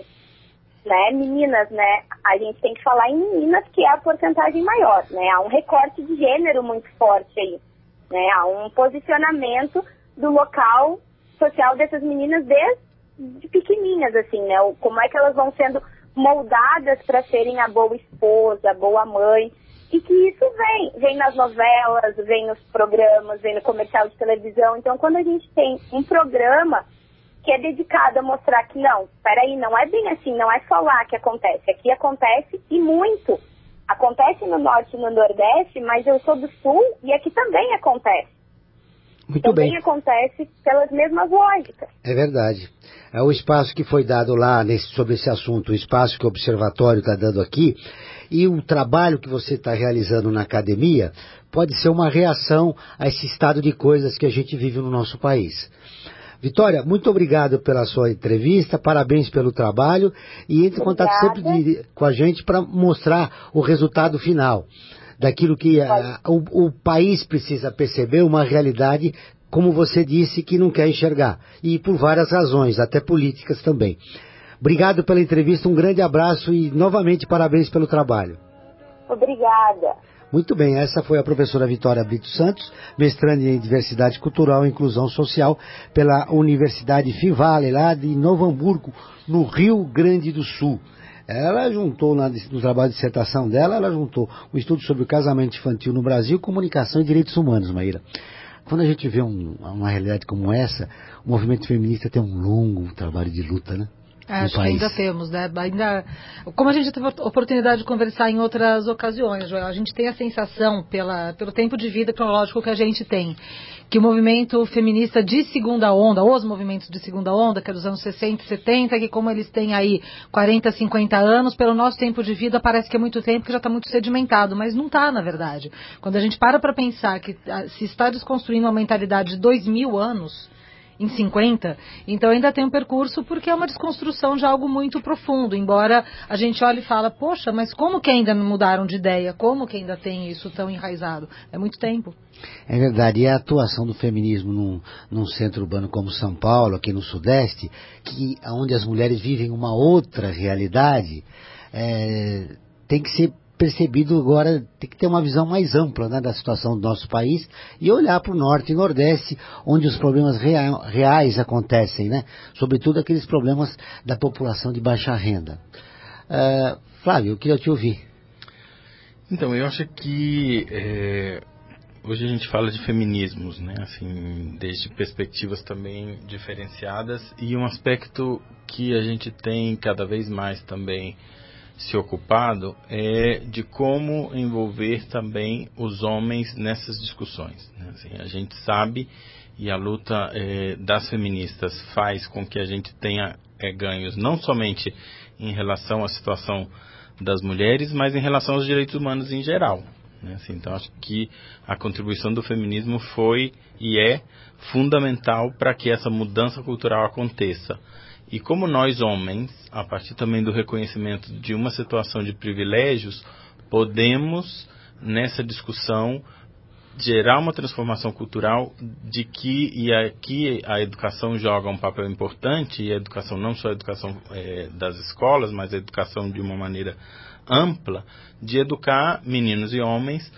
O: né? Meninas, né? A gente tem que falar em meninas, que é a porcentagem maior, né? Há um recorte de gênero muito forte aí, né? Há um posicionamento do local social dessas meninas desde pequenininhas, assim, né? Como é que elas vão sendo moldadas para serem a boa esposa, a boa mãe, e que isso vem nas novelas, vem nos programas, vem no comercial de televisão. Então, quando a gente tem um programa que é dedicado a mostrar que não, peraí, não é bem assim, não é só lá que acontece, aqui acontece e muito. Acontece no Norte e no Nordeste, mas eu sou do Sul e aqui também acontece.
C: Muito
O: também
C: bem.
O: Acontece pelas mesmas lógicas.
C: É verdade. É o espaço que foi dado lá sobre esse assunto, o espaço que o Observatório está dando aqui, e o trabalho que você está realizando na academia pode ser uma reação a esse estado de coisas que a gente vive no nosso país. Vitória, muito obrigado pela sua entrevista, parabéns pelo trabalho, e entre em contato sempre com a gente para mostrar o resultado final daquilo que o país precisa perceber, uma realidade, como você disse, que não quer enxergar. E por várias razões, até políticas também. Obrigado pela entrevista, um grande abraço e novamente parabéns pelo trabalho.
O: Obrigada.
C: Muito bem, essa foi a professora Vitória Brito Santos, mestranda em Diversidade Cultural e Inclusão Social pela Universidade Fivale, lá de Novo Hamburgo, no Rio Grande do Sul. Ela juntou, no trabalho de dissertação dela, ela juntou um estudo sobre o casamento infantil no Brasil, comunicação e direitos humanos, Maíra. Quando a gente vê uma realidade como essa, o movimento feminista tem um longo trabalho de luta, né?
E: Acho que ainda temos, né? Ainda, como a gente teve a oportunidade de conversar em outras ocasiões, Joel, a gente tem a sensação, pelo tempo de vida cronológico que a gente tem, que o movimento feminista de segunda onda, os movimentos de segunda onda, que é dos anos 60 e 70, que como eles têm aí 40, 50 anos, pelo nosso tempo de vida parece que é muito tempo, que já está muito sedimentado, mas não está, na verdade. Quando a gente para pensar que se está desconstruindo uma mentalidade de 2000 anos, em 50, então ainda tem um percurso, porque é uma desconstrução de algo muito profundo, embora a gente olhe e fala, poxa, mas como que ainda não mudaram de ideia? Como que ainda tem isso tão enraizado? É muito tempo.
C: É verdade, e a atuação do feminismo num centro urbano como São Paulo, aqui no Sudeste, onde as mulheres vivem uma outra realidade, tem que ser percebido agora, tem que ter uma visão mais ampla, né, da situação do nosso país e olhar para o Norte e Nordeste, onde os problemas reais acontecem, né? Sobretudo aqueles problemas da população de baixa renda. Flávio, eu queria te ouvir.
F: Então, eu acho que hoje a gente fala de feminismos, né? Assim, desde perspectivas também diferenciadas, e um aspecto que a gente tem cada vez mais também se ocupado é de como envolver também os homens nessas discussões, né? Assim, a gente sabe, e a luta das feministas faz com que a gente tenha ganhos não somente em relação à situação das mulheres, mas em relação aos direitos humanos em geral, né? Assim, então acho que a contribuição do feminismo foi e é fundamental para que essa mudança cultural aconteça. E como nós homens, a partir também do reconhecimento de uma situação de privilégios, podemos, nessa discussão, gerar uma transformação cultural e aqui a educação joga um papel importante, e a educação não só a educação das escolas, mas a educação de uma maneira ampla, de educar meninos e homens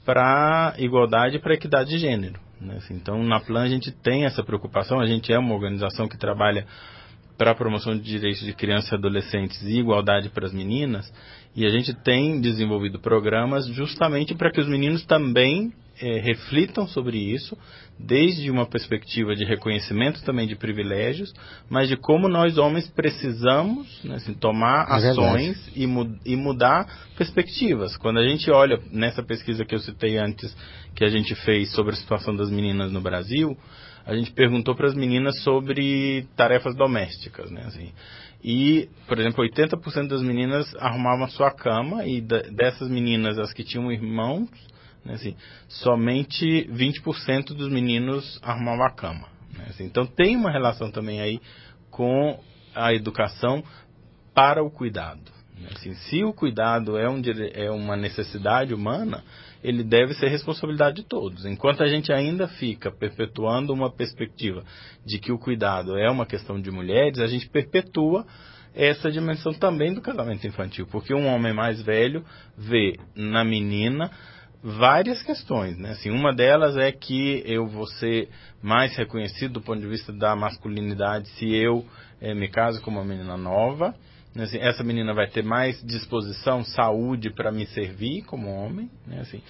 F: para igualdade e para equidade de gênero, né? Assim, então, na Plan a gente tem essa preocupação, a gente é uma organização que trabalha para a promoção de direitos de crianças e adolescentes e igualdade para as meninas, e a gente tem desenvolvido programas justamente para que os meninos também reflitam sobre isso, desde uma perspectiva de reconhecimento também de privilégios, mas de como nós homens precisamos, né, assim, tomar ações e mudar perspectivas. Quando a gente olha nessa pesquisa que eu citei antes, que a gente fez sobre a situação das meninas no Brasil, a gente perguntou para as meninas sobre tarefas domésticas, né, assim. E, por exemplo, 80% das meninas arrumavam a sua cama, e dessas meninas, as que tinham irmãos, né, assim, somente 20% dos meninos arrumavam a cama, né, assim. Então tem uma relação também aí com a educação para o cuidado, né, assim. Se o cuidado é uma necessidade humana, ele deve ser responsabilidade de todos. Enquanto a gente ainda fica perpetuando uma perspectiva de que o cuidado é uma questão de mulheres, a gente perpetua essa dimensão também do casamento infantil, porque um homem mais velho vê na menina várias questões, né? Assim, uma delas é que eu vou ser mais reconhecido do ponto de vista da masculinidade se eu me caso com uma menina nova. Assim, essa menina vai ter mais disposição, saúde para me servir como homem, né, assim,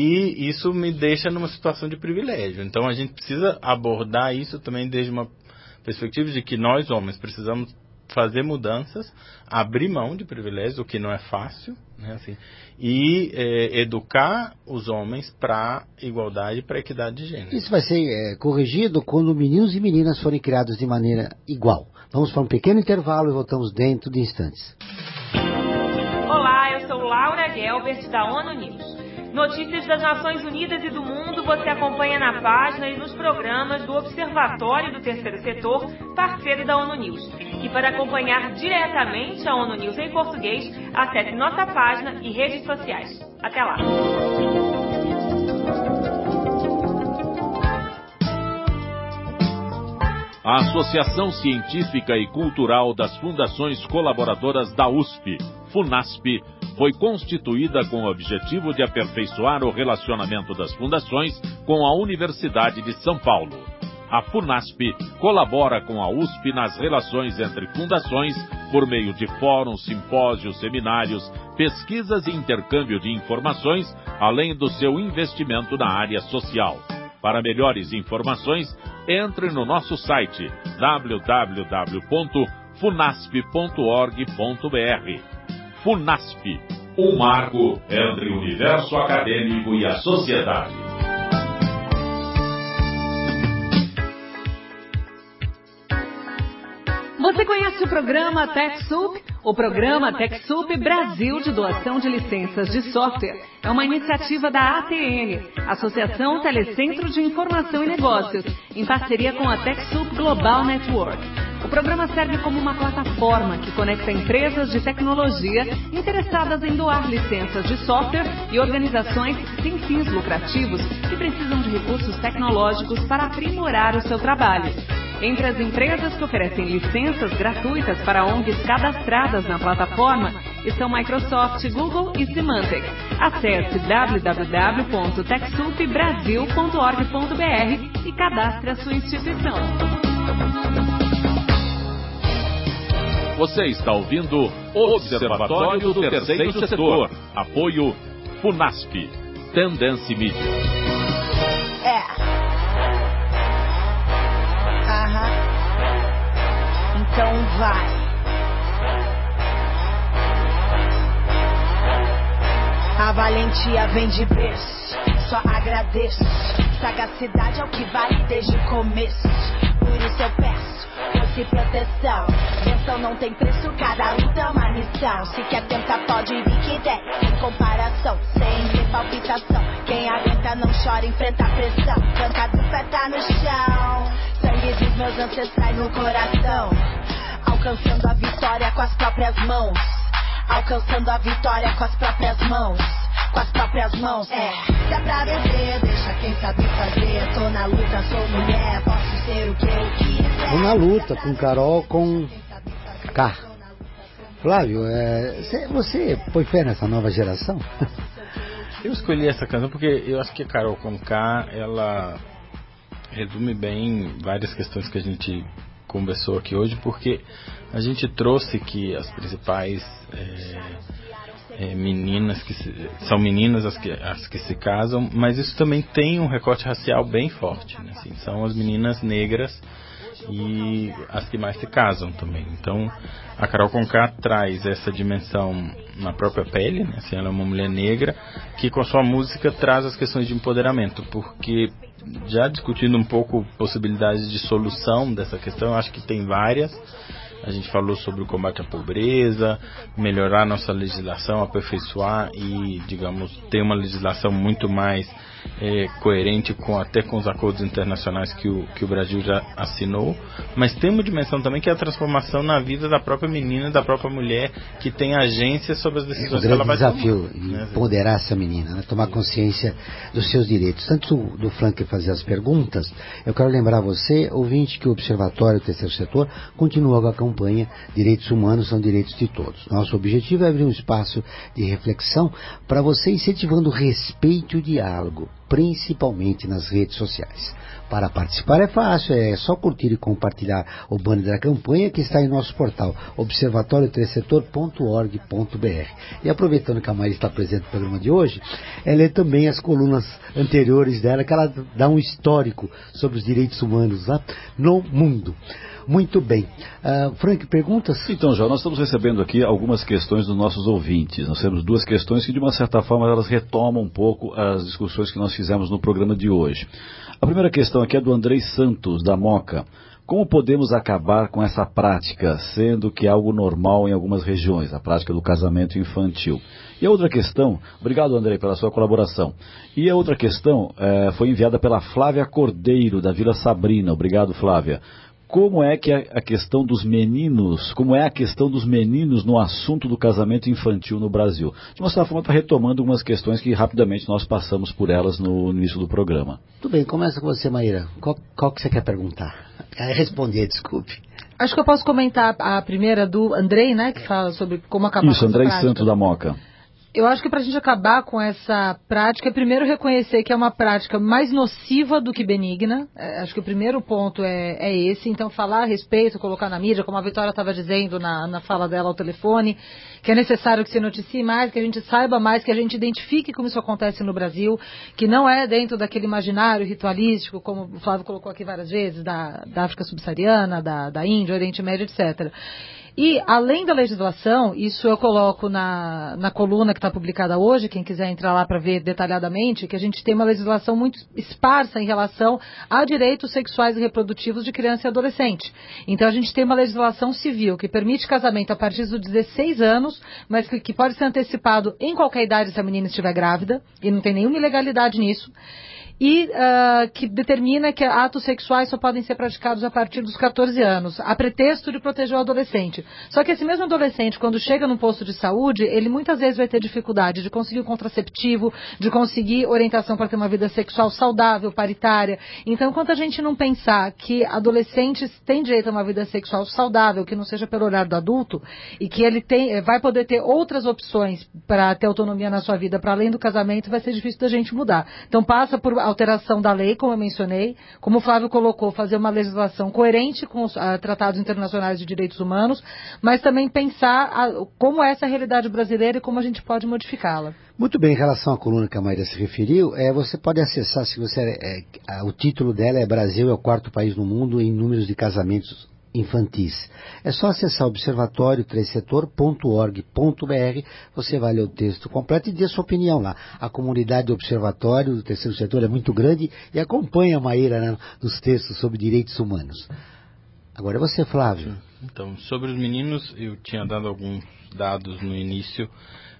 F: e isso me deixa numa situação de privilégio. Então a gente precisa abordar isso também desde uma perspectiva de que nós homens precisamos fazer mudanças, abrir mão de privilégios, o que não é fácil, né, assim, e educar os homens para igualdade e para equidade de gênero.
C: Isso vai ser corrigido quando meninos e meninas forem criados de maneira igual. Vamos para um pequeno intervalo e voltamos dentro de instantes.
G: Olá, eu sou Laura Gelbert, da ONU News. Notícias das Nações Unidas e do mundo você acompanha na página e nos programas do Observatório do Terceiro Setor, parceiro da ONU News. E para acompanhar diretamente a ONU News em português, acesse nossa página e redes sociais. Até lá!
I: A Associação Científica e Cultural das Fundações Colaboradoras da USP, FUNASP, foi constituída com o objetivo de aperfeiçoar o relacionamento das fundações com a Universidade de São Paulo. A FUNASP colabora com a USP nas relações entre fundações por meio de fóruns, simpósios, seminários, pesquisas e intercâmbio de informações, além do seu investimento na área social. Para melhores informações, entre no nosso site www.funasp.org.br. funasp.org.br. Funasp, um marco entre o universo acadêmico e a sociedade.
A: Você conhece o programa TechSoup? O programa TechSoup Brasil de Doação de Licenças de Software é uma iniciativa da ATN, Associação Telecentro de Informação e Negócios, em parceria com a TechSoup Global Network. O programa serve como uma plataforma que conecta empresas de tecnologia interessadas em doar licenças de software e organizações sem fins lucrativos que precisam de recursos tecnológicos para aprimorar o seu trabalho. Entre as empresas que oferecem licenças gratuitas para ONGs cadastradas na plataforma estão Microsoft, Google e Symantec. Acesse www.techsoupbrasil.org.br e cadastre a sua instituição.
I: Você está ouvindo Observatório do Terceiro Setor. Apoio Funasp. Tendência Mídia.
P: Então vai. A valentia vem de berço, só agradeço. Sagacidade é o que vale desde o começo. Por isso eu peço, força e proteção. Venção não tem preço, cada luta é uma missão. Se quer tentar pode vir que der, em comparação, sem ter palpitação. Quem aguenta não chora, enfrenta a pressão. Banca do pé tá no chão, sangue dos meus ancestrais no coração. Alcançando a vitória com as próprias mãos. Alcançando a vitória com as próprias mãos. Com as próprias mãos. Se é pra beber, deixa quem sabe fazer. Tô na luta, sou mulher, posso ser o que eu quiser.
C: Tô na luta com Carol com K. Flávio, você põe fé nessa nova geração?
F: Eu escolhi essa canção porque eu acho que a Carol com K, ela resume bem várias questões que a gente conversou aqui hoje, porque a gente trouxe que as principais meninas são meninas as que se casam, mas isso também tem um recorte racial bem forte, né? Assim, são as meninas negras e as que mais se casam também. Então a Carol Conká traz essa dimensão na própria pele, né? Assim, ela é uma mulher negra que com a sua música traz as questões de empoderamento, porque já discutindo um pouco possibilidades de solução dessa questão, eu acho que tem várias. A gente falou sobre o combate à pobreza, melhorar nossa legislação, aperfeiçoar e, digamos, ter uma legislação muito mais coerente até com os acordos internacionais que o Brasil já assinou. Mas tem uma dimensão também que é a transformação na vida da própria menina, da própria mulher, que tem agência sobre as decisões que ela vai tomar.
C: O grande desafio, empoderar essa menina, né? Tomar consciência dos seus direitos. Antes do Frank fazer as perguntas, eu quero lembrar você, ouvinte, que o Observatório do Terceiro Setor continua com a campanha Direitos Humanos são Direitos de Todos. Nosso objetivo é abrir um espaço de reflexão para você, incentivando o respeito e o diálogo, principalmente nas redes sociais. Para participar é fácil, é só curtir e compartilhar o banner da campanha que está em nosso portal observatoriotercetor.org.br. E aproveitando que a Maria está presente no programa de hoje, ela lê também as colunas anteriores dela, que ela dá um histórico sobre os direitos humanos lá no mundo. Muito bem. Frank, perguntas?
D: Então, João, nós estamos recebendo aqui algumas questões dos nossos ouvintes. Nós temos duas questões que, de uma certa forma, elas retomam um pouco as discussões que nós fizemos no programa de hoje. A primeira questão aqui é do Andrei Santos, da Moca. Como podemos acabar com essa prática, sendo que é algo normal em algumas regiões, a prática do casamento infantil? E a outra questão, obrigado, Andrei, pela sua colaboração. E a outra questão foi enviada pela Flávia Cordeiro, da Vila Sabrina. Obrigado, Flávia. Como é que a questão dos meninos, no assunto do casamento infantil no Brasil? De uma certa forma, está retomando algumas questões que rapidamente nós passamos por elas no início do programa.
C: Tudo bem, começa com você, Maíra. Qual que você quer perguntar? Responder, desculpe.
E: Acho que eu posso comentar a primeira do Andrei, né, que fala sobre como acabar
D: Isso,
E: com essa
D: Andrei
E: prática.
D: Santos da Moca.
E: Eu acho que para a gente acabar com essa prática, é primeiro reconhecer que é uma prática mais nociva do que benigna. Acho que o primeiro ponto é esse. Então, falar a respeito, colocar na mídia, como a Vitória estava dizendo na fala dela ao telefone, que é necessário que se noticie mais, que a gente saiba mais, que a gente identifique como isso acontece no Brasil, que não é dentro daquele imaginário ritualístico, como o Flávio colocou aqui várias vezes, da África subsaariana, da Índia, Oriente Médio, etc. E, além da legislação, isso eu coloco na coluna que está publicada hoje, quem quiser entrar lá para ver detalhadamente, que a gente tem uma legislação muito esparsa em relação a direitos sexuais e reprodutivos de criança e adolescente. Então, a gente tem uma legislação civil que permite casamento a partir dos 16 anos, mas que pode ser antecipado em qualquer idade se a menina estiver grávida, e não tem nenhuma ilegalidade nisso. E que determina que atos sexuais só podem ser praticados a partir dos 14 anos, a pretexto de proteger o adolescente. Só que esse mesmo adolescente, quando chega num posto de saúde, ele muitas vezes vai ter dificuldade de conseguir um contraceptivo, de conseguir orientação para ter uma vida sexual saudável, paritária. Então, enquanto a gente não pensar que adolescentes têm direito a uma vida sexual saudável, que não seja pelo olhar do adulto, e que ele vai poder ter outras opções para ter autonomia na sua vida, para além do casamento, vai ser difícil da gente mudar. Então, passa por alteração da lei, como eu mencionei, como o Flávio colocou, fazer uma legislação coerente com os tratados internacionais de direitos humanos, mas também pensar como é essa realidade brasileira e como a gente pode modificá-la.
C: Muito bem, em relação à coluna que a Maíra se referiu, você pode acessar, se você o título dela é Brasil é o quarto país no mundo em números de casamentos infantis. É só acessar observatório3setor.org.br, você vai ler o texto completo e dê sua opinião lá. A comunidade do Observatório do Terceiro Setor é muito grande e acompanha a Maíra nos textos sobre direitos humanos. Agora é você, Flávio.
F: Então, sobre os meninos, eu tinha dado alguns dados no início.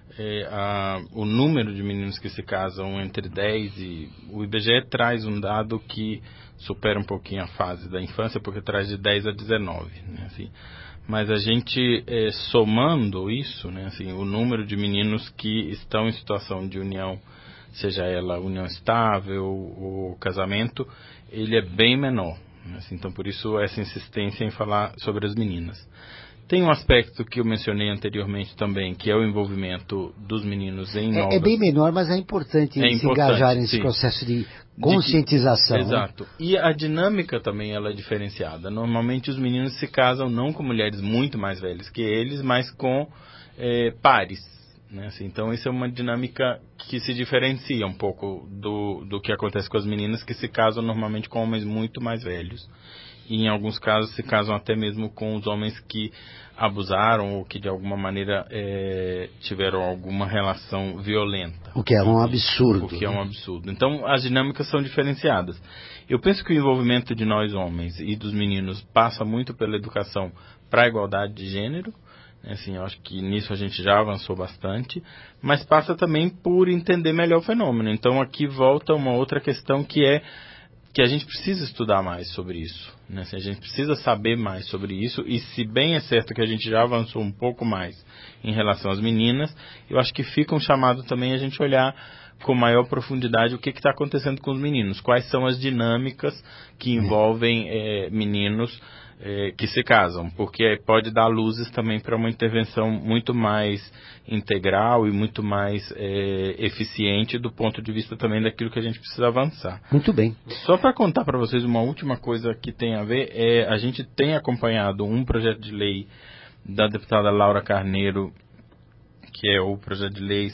F: O número de meninos que se casam entre 10 e... O IBGE traz um dado que supera um pouquinho a fase da infância, porque traz de 10 a 19, né, assim. Mas a gente, somando isso, né, assim, o número de meninos que estão em situação de união, seja ela união estável ou casamento, ele é bem menor, né, assim, então por isso essa insistência em falar sobre as meninas. Tem um aspecto que eu mencionei anteriormente também, que é o envolvimento dos meninos em novas...
C: É bem menor, mas é importante se engajar nesse processo de conscientização.
F: Exato. Né? E a dinâmica também ela é diferenciada. Normalmente os meninos se casam não com mulheres muito mais velhas que eles, mas com pares. Né? Assim, então isso é uma dinâmica que se diferencia um pouco do que acontece com as meninas, que se casam normalmente com homens muito mais velhos. E em alguns casos se casam até mesmo com os homens que abusaram ou que de alguma maneira tiveram alguma relação violenta.
C: O que é um absurdo.
F: O que é um absurdo. Então as dinâmicas são diferenciadas. Eu penso que o envolvimento de nós homens e dos meninos passa muito pela educação para a igualdade de gênero. Assim, eu acho que nisso a gente já avançou bastante, mas passa também por entender melhor o fenômeno. Então aqui volta uma outra questão que é que a gente precisa estudar mais sobre isso, né? Assim, a gente precisa saber mais sobre isso, e se bem é certo que a gente já avançou um pouco mais em relação às meninas, eu acho que fica um chamado também a gente olhar com maior profundidade o que está acontecendo com os meninos, quais são as dinâmicas que envolvem meninos que se casam, porque pode dar luzes também para uma intervenção muito mais integral e muito mais eficiente do ponto de vista também daquilo que a gente precisa avançar.
C: Muito bem.
F: Só para contar para vocês uma última coisa que tem a ver, a gente tem acompanhado um projeto de lei da deputada Laura Carneiro, que é o projeto de lei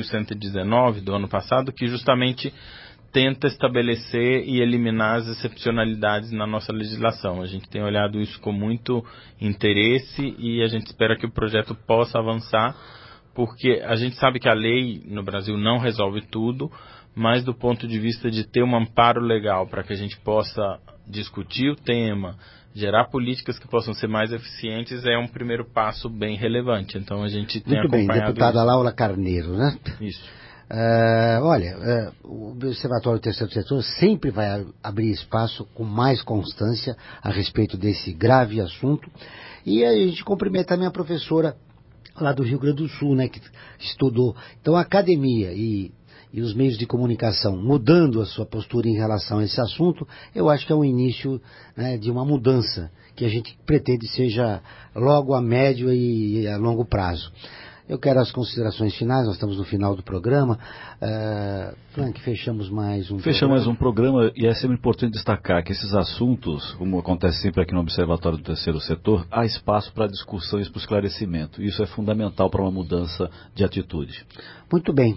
F: 7.119 do ano passado, que justamente tenta estabelecer e eliminar as excepcionalidades na nossa legislação. A gente tem olhado isso com muito interesse e a gente espera que o projeto possa avançar, porque a gente sabe que a lei no Brasil não resolve tudo, mas do ponto de vista de ter um amparo legal para que a gente possa discutir o tema, gerar políticas que possam ser mais eficientes, é um primeiro passo bem relevante. Então a gente tem
C: muito bem,
F: acompanhado
C: deputada
F: isso.
C: Laura Carneiro, né?
F: Isso.
C: O Observatório do Terceiro Setor sempre vai abrir espaço com mais constância a respeito desse grave assunto, e a gente cumprimenta também a professora lá do Rio Grande do Sul, né, que estudou. Então a academia e os meios de comunicação mudando a sua postura em relação a esse assunto, eu acho que é um início, né, de uma mudança que a gente pretende seja logo a médio e a longo prazo. Eu quero as considerações finais, nós estamos no final do programa. Frank, fechamos mais um
D: programa e é sempre importante destacar que esses assuntos, como acontece sempre aqui no Observatório do Terceiro Setor, há espaço para discussão e para esclarecimento. Isso é fundamental para uma mudança de atitude.
C: Muito bem.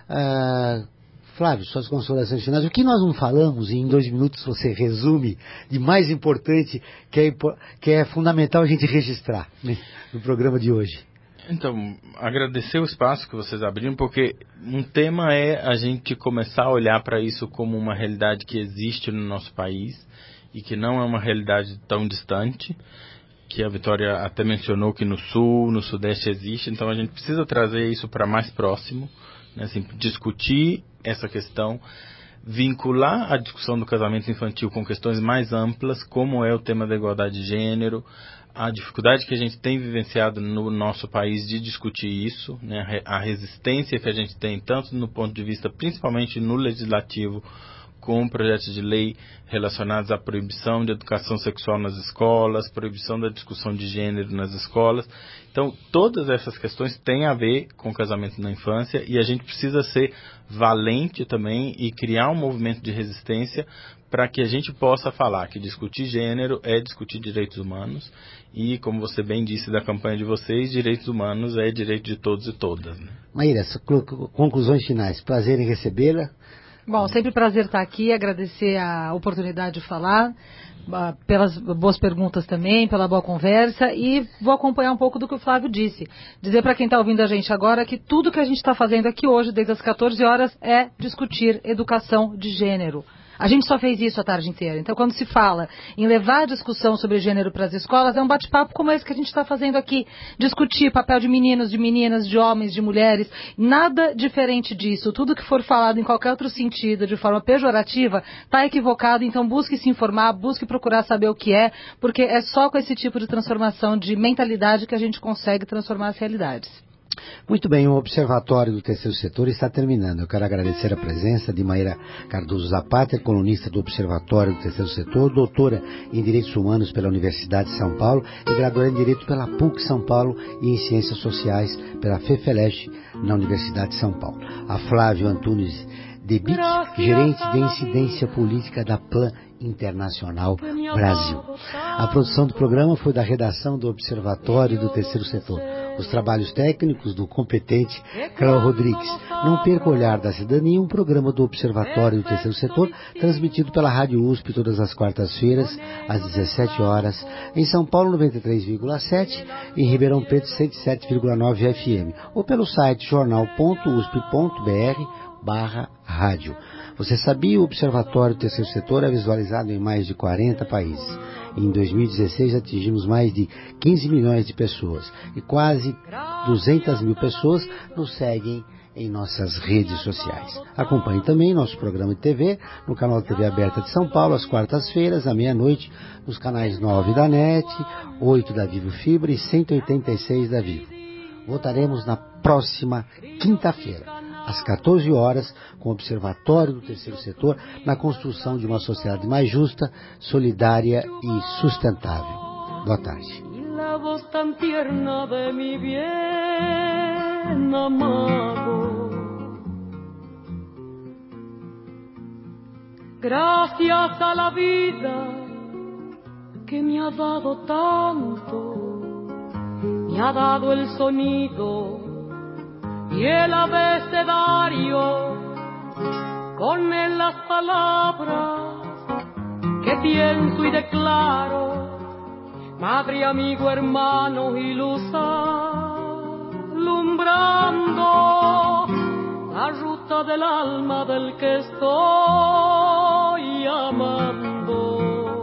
C: Flávio, suas considerações finais. O que nós não falamos, e em 2 minutos você resume, de mais importante, que é fundamental a gente registrar, né, no programa de hoje?
F: Então, agradecer o espaço que vocês abriram, porque um tema é a gente começar a olhar para isso como uma realidade que existe no nosso país e que não é uma realidade tão distante, que a Vitória até mencionou que no Sul, no Sudeste existe, então a gente precisa trazer isso para mais próximo, né, assim, discutir essa questão, vincular a discussão do casamento infantil com questões mais amplas, como é o tema da igualdade de gênero, a dificuldade que a gente tem vivenciado no nosso país de discutir isso, né, a resistência que a gente tem, tanto no ponto de vista, principalmente no legislativo, com projetos de lei relacionados à proibição de educação sexual nas escolas, proibição da discussão de gênero nas escolas. Então, todas essas questões têm a ver com o casamento na infância e a gente precisa ser valente também e criar um movimento de resistência para que a gente possa falar que discutir gênero é discutir direitos humanos e, como você bem disse da campanha de vocês, direitos humanos é direito de todos e todas. Né?
C: Maíra, conclusões finais. Prazer em recebê-la.
E: Bom, sempre prazer estar aqui, agradecer a oportunidade de falar, pelas boas perguntas também, pela boa conversa, e vou acompanhar um pouco do que o Flávio disse. Dizer para quem está ouvindo a gente agora que tudo que a gente está fazendo aqui hoje, desde as 14 horas, é discutir educação de gênero. A gente só fez isso a tarde inteira. Então, quando se fala em levar a discussão sobre gênero para as escolas, é um bate-papo como esse que a gente está fazendo aqui. Discutir papel de meninos, de meninas, de homens, de mulheres. Nada diferente disso. Tudo que for falado em qualquer outro sentido, de forma pejorativa, está equivocado. Então, busque se informar, busque procurar saber o que é, porque é só com esse tipo de transformação de mentalidade que a gente consegue transformar as realidades.
C: Muito bem, o Observatório do Terceiro Setor está terminando. Eu quero agradecer a presença de Maíra Cardoso Zapata, colunista do Observatório do Terceiro Setor, doutora em Direitos Humanos pela Universidade de São Paulo e graduada em Direito pela PUC São Paulo e em Ciências Sociais pela FEFELESH na Universidade de São Paulo. A Flávio Antunes Debit, gerente de incidência política da Plan Internacional Brasil. A produção do programa foi da redação do Observatório do Terceiro Setor. Os trabalhos técnicos do competente Cláudio Rodrigues. Não perca o Olhar da Cidadania, um programa do Observatório do Terceiro Setor, transmitido pela Rádio USP todas as quartas-feiras, às 17 horas, em São Paulo 93,7 e em Ribeirão Preto 107,9 FM, ou pelo site jornal.usp.br/rádio. Você sabia? O Observatório do Terceiro Setor é visualizado em mais de 40 países. Em 2016 atingimos mais de 15 milhões de pessoas e quase 200 mil pessoas nos seguem em nossas redes sociais. Acompanhe também nosso programa de TV no canal TV Aberta de São Paulo, às quartas-feiras, à meia-noite, nos canais 9 da NET, 8 da Vivo Fibra e 186 da Vivo. Voltaremos na próxima quinta-feira, às 14 horas, com o Observatório do Terceiro Setor, na construção de uma sociedade mais justa, solidária e sustentável. Boa tarde.
N: La voz tan tierna de mi bien amado. Gracias a la vida que me ha dado tanto, me ha dado el sonido y el abecedario, con él las palabras que pienso y declaro, madre, amigo, hermano y luz alumbrando la ruta del alma del que estoy amando.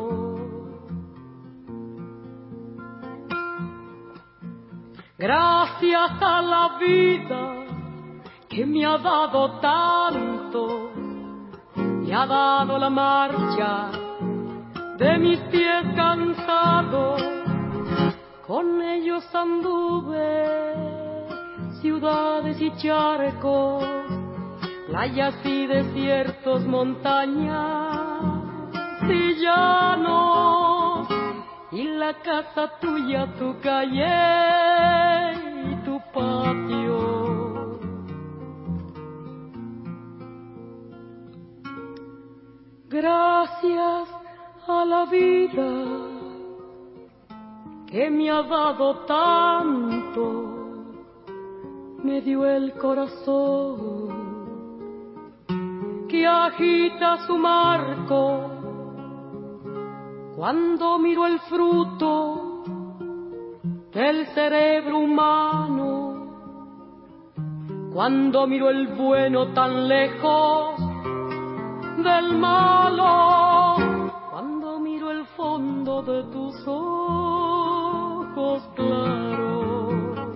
N: Gracias a la vida que me ha dado tanto, me ha dado la marcha de mis pies cansados, con ellos anduve ciudades y charcos, playas y desiertos, montañas y llanos, y la casa tuya, tu calle y tu patio. vida que me ha dado tanto, me dio el corazón que agita su marco cuando miro el fruto del cerebro humano, cuando miro el bueno tan lejos del malo, cuando miro el fondo de tus ojos claros.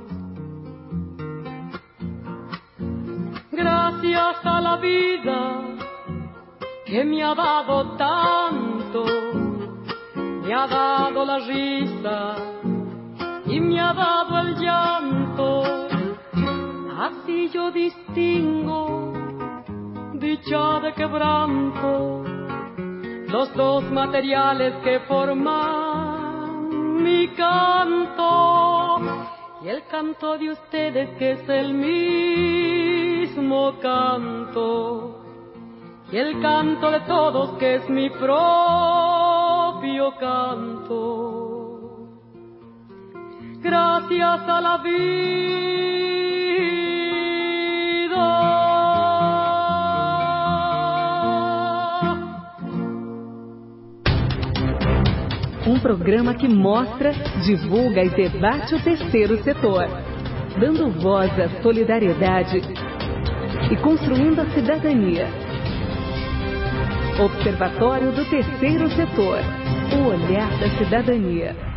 N: Gracias a la vida que me ha dado tanto, me ha dado la risa y me ha dado el llanto, así yo distingo dicha de quebranto, los dos materiales que forman mi canto, y el canto de ustedes que es el mismo canto, y el canto de todos que es mi propio canto. Gracias a la vida.
A: Um programa que mostra, divulga e debate o terceiro setor, dando voz à solidariedade e construindo a cidadania. Observatório do Terceiro Setor, o olhar da cidadania.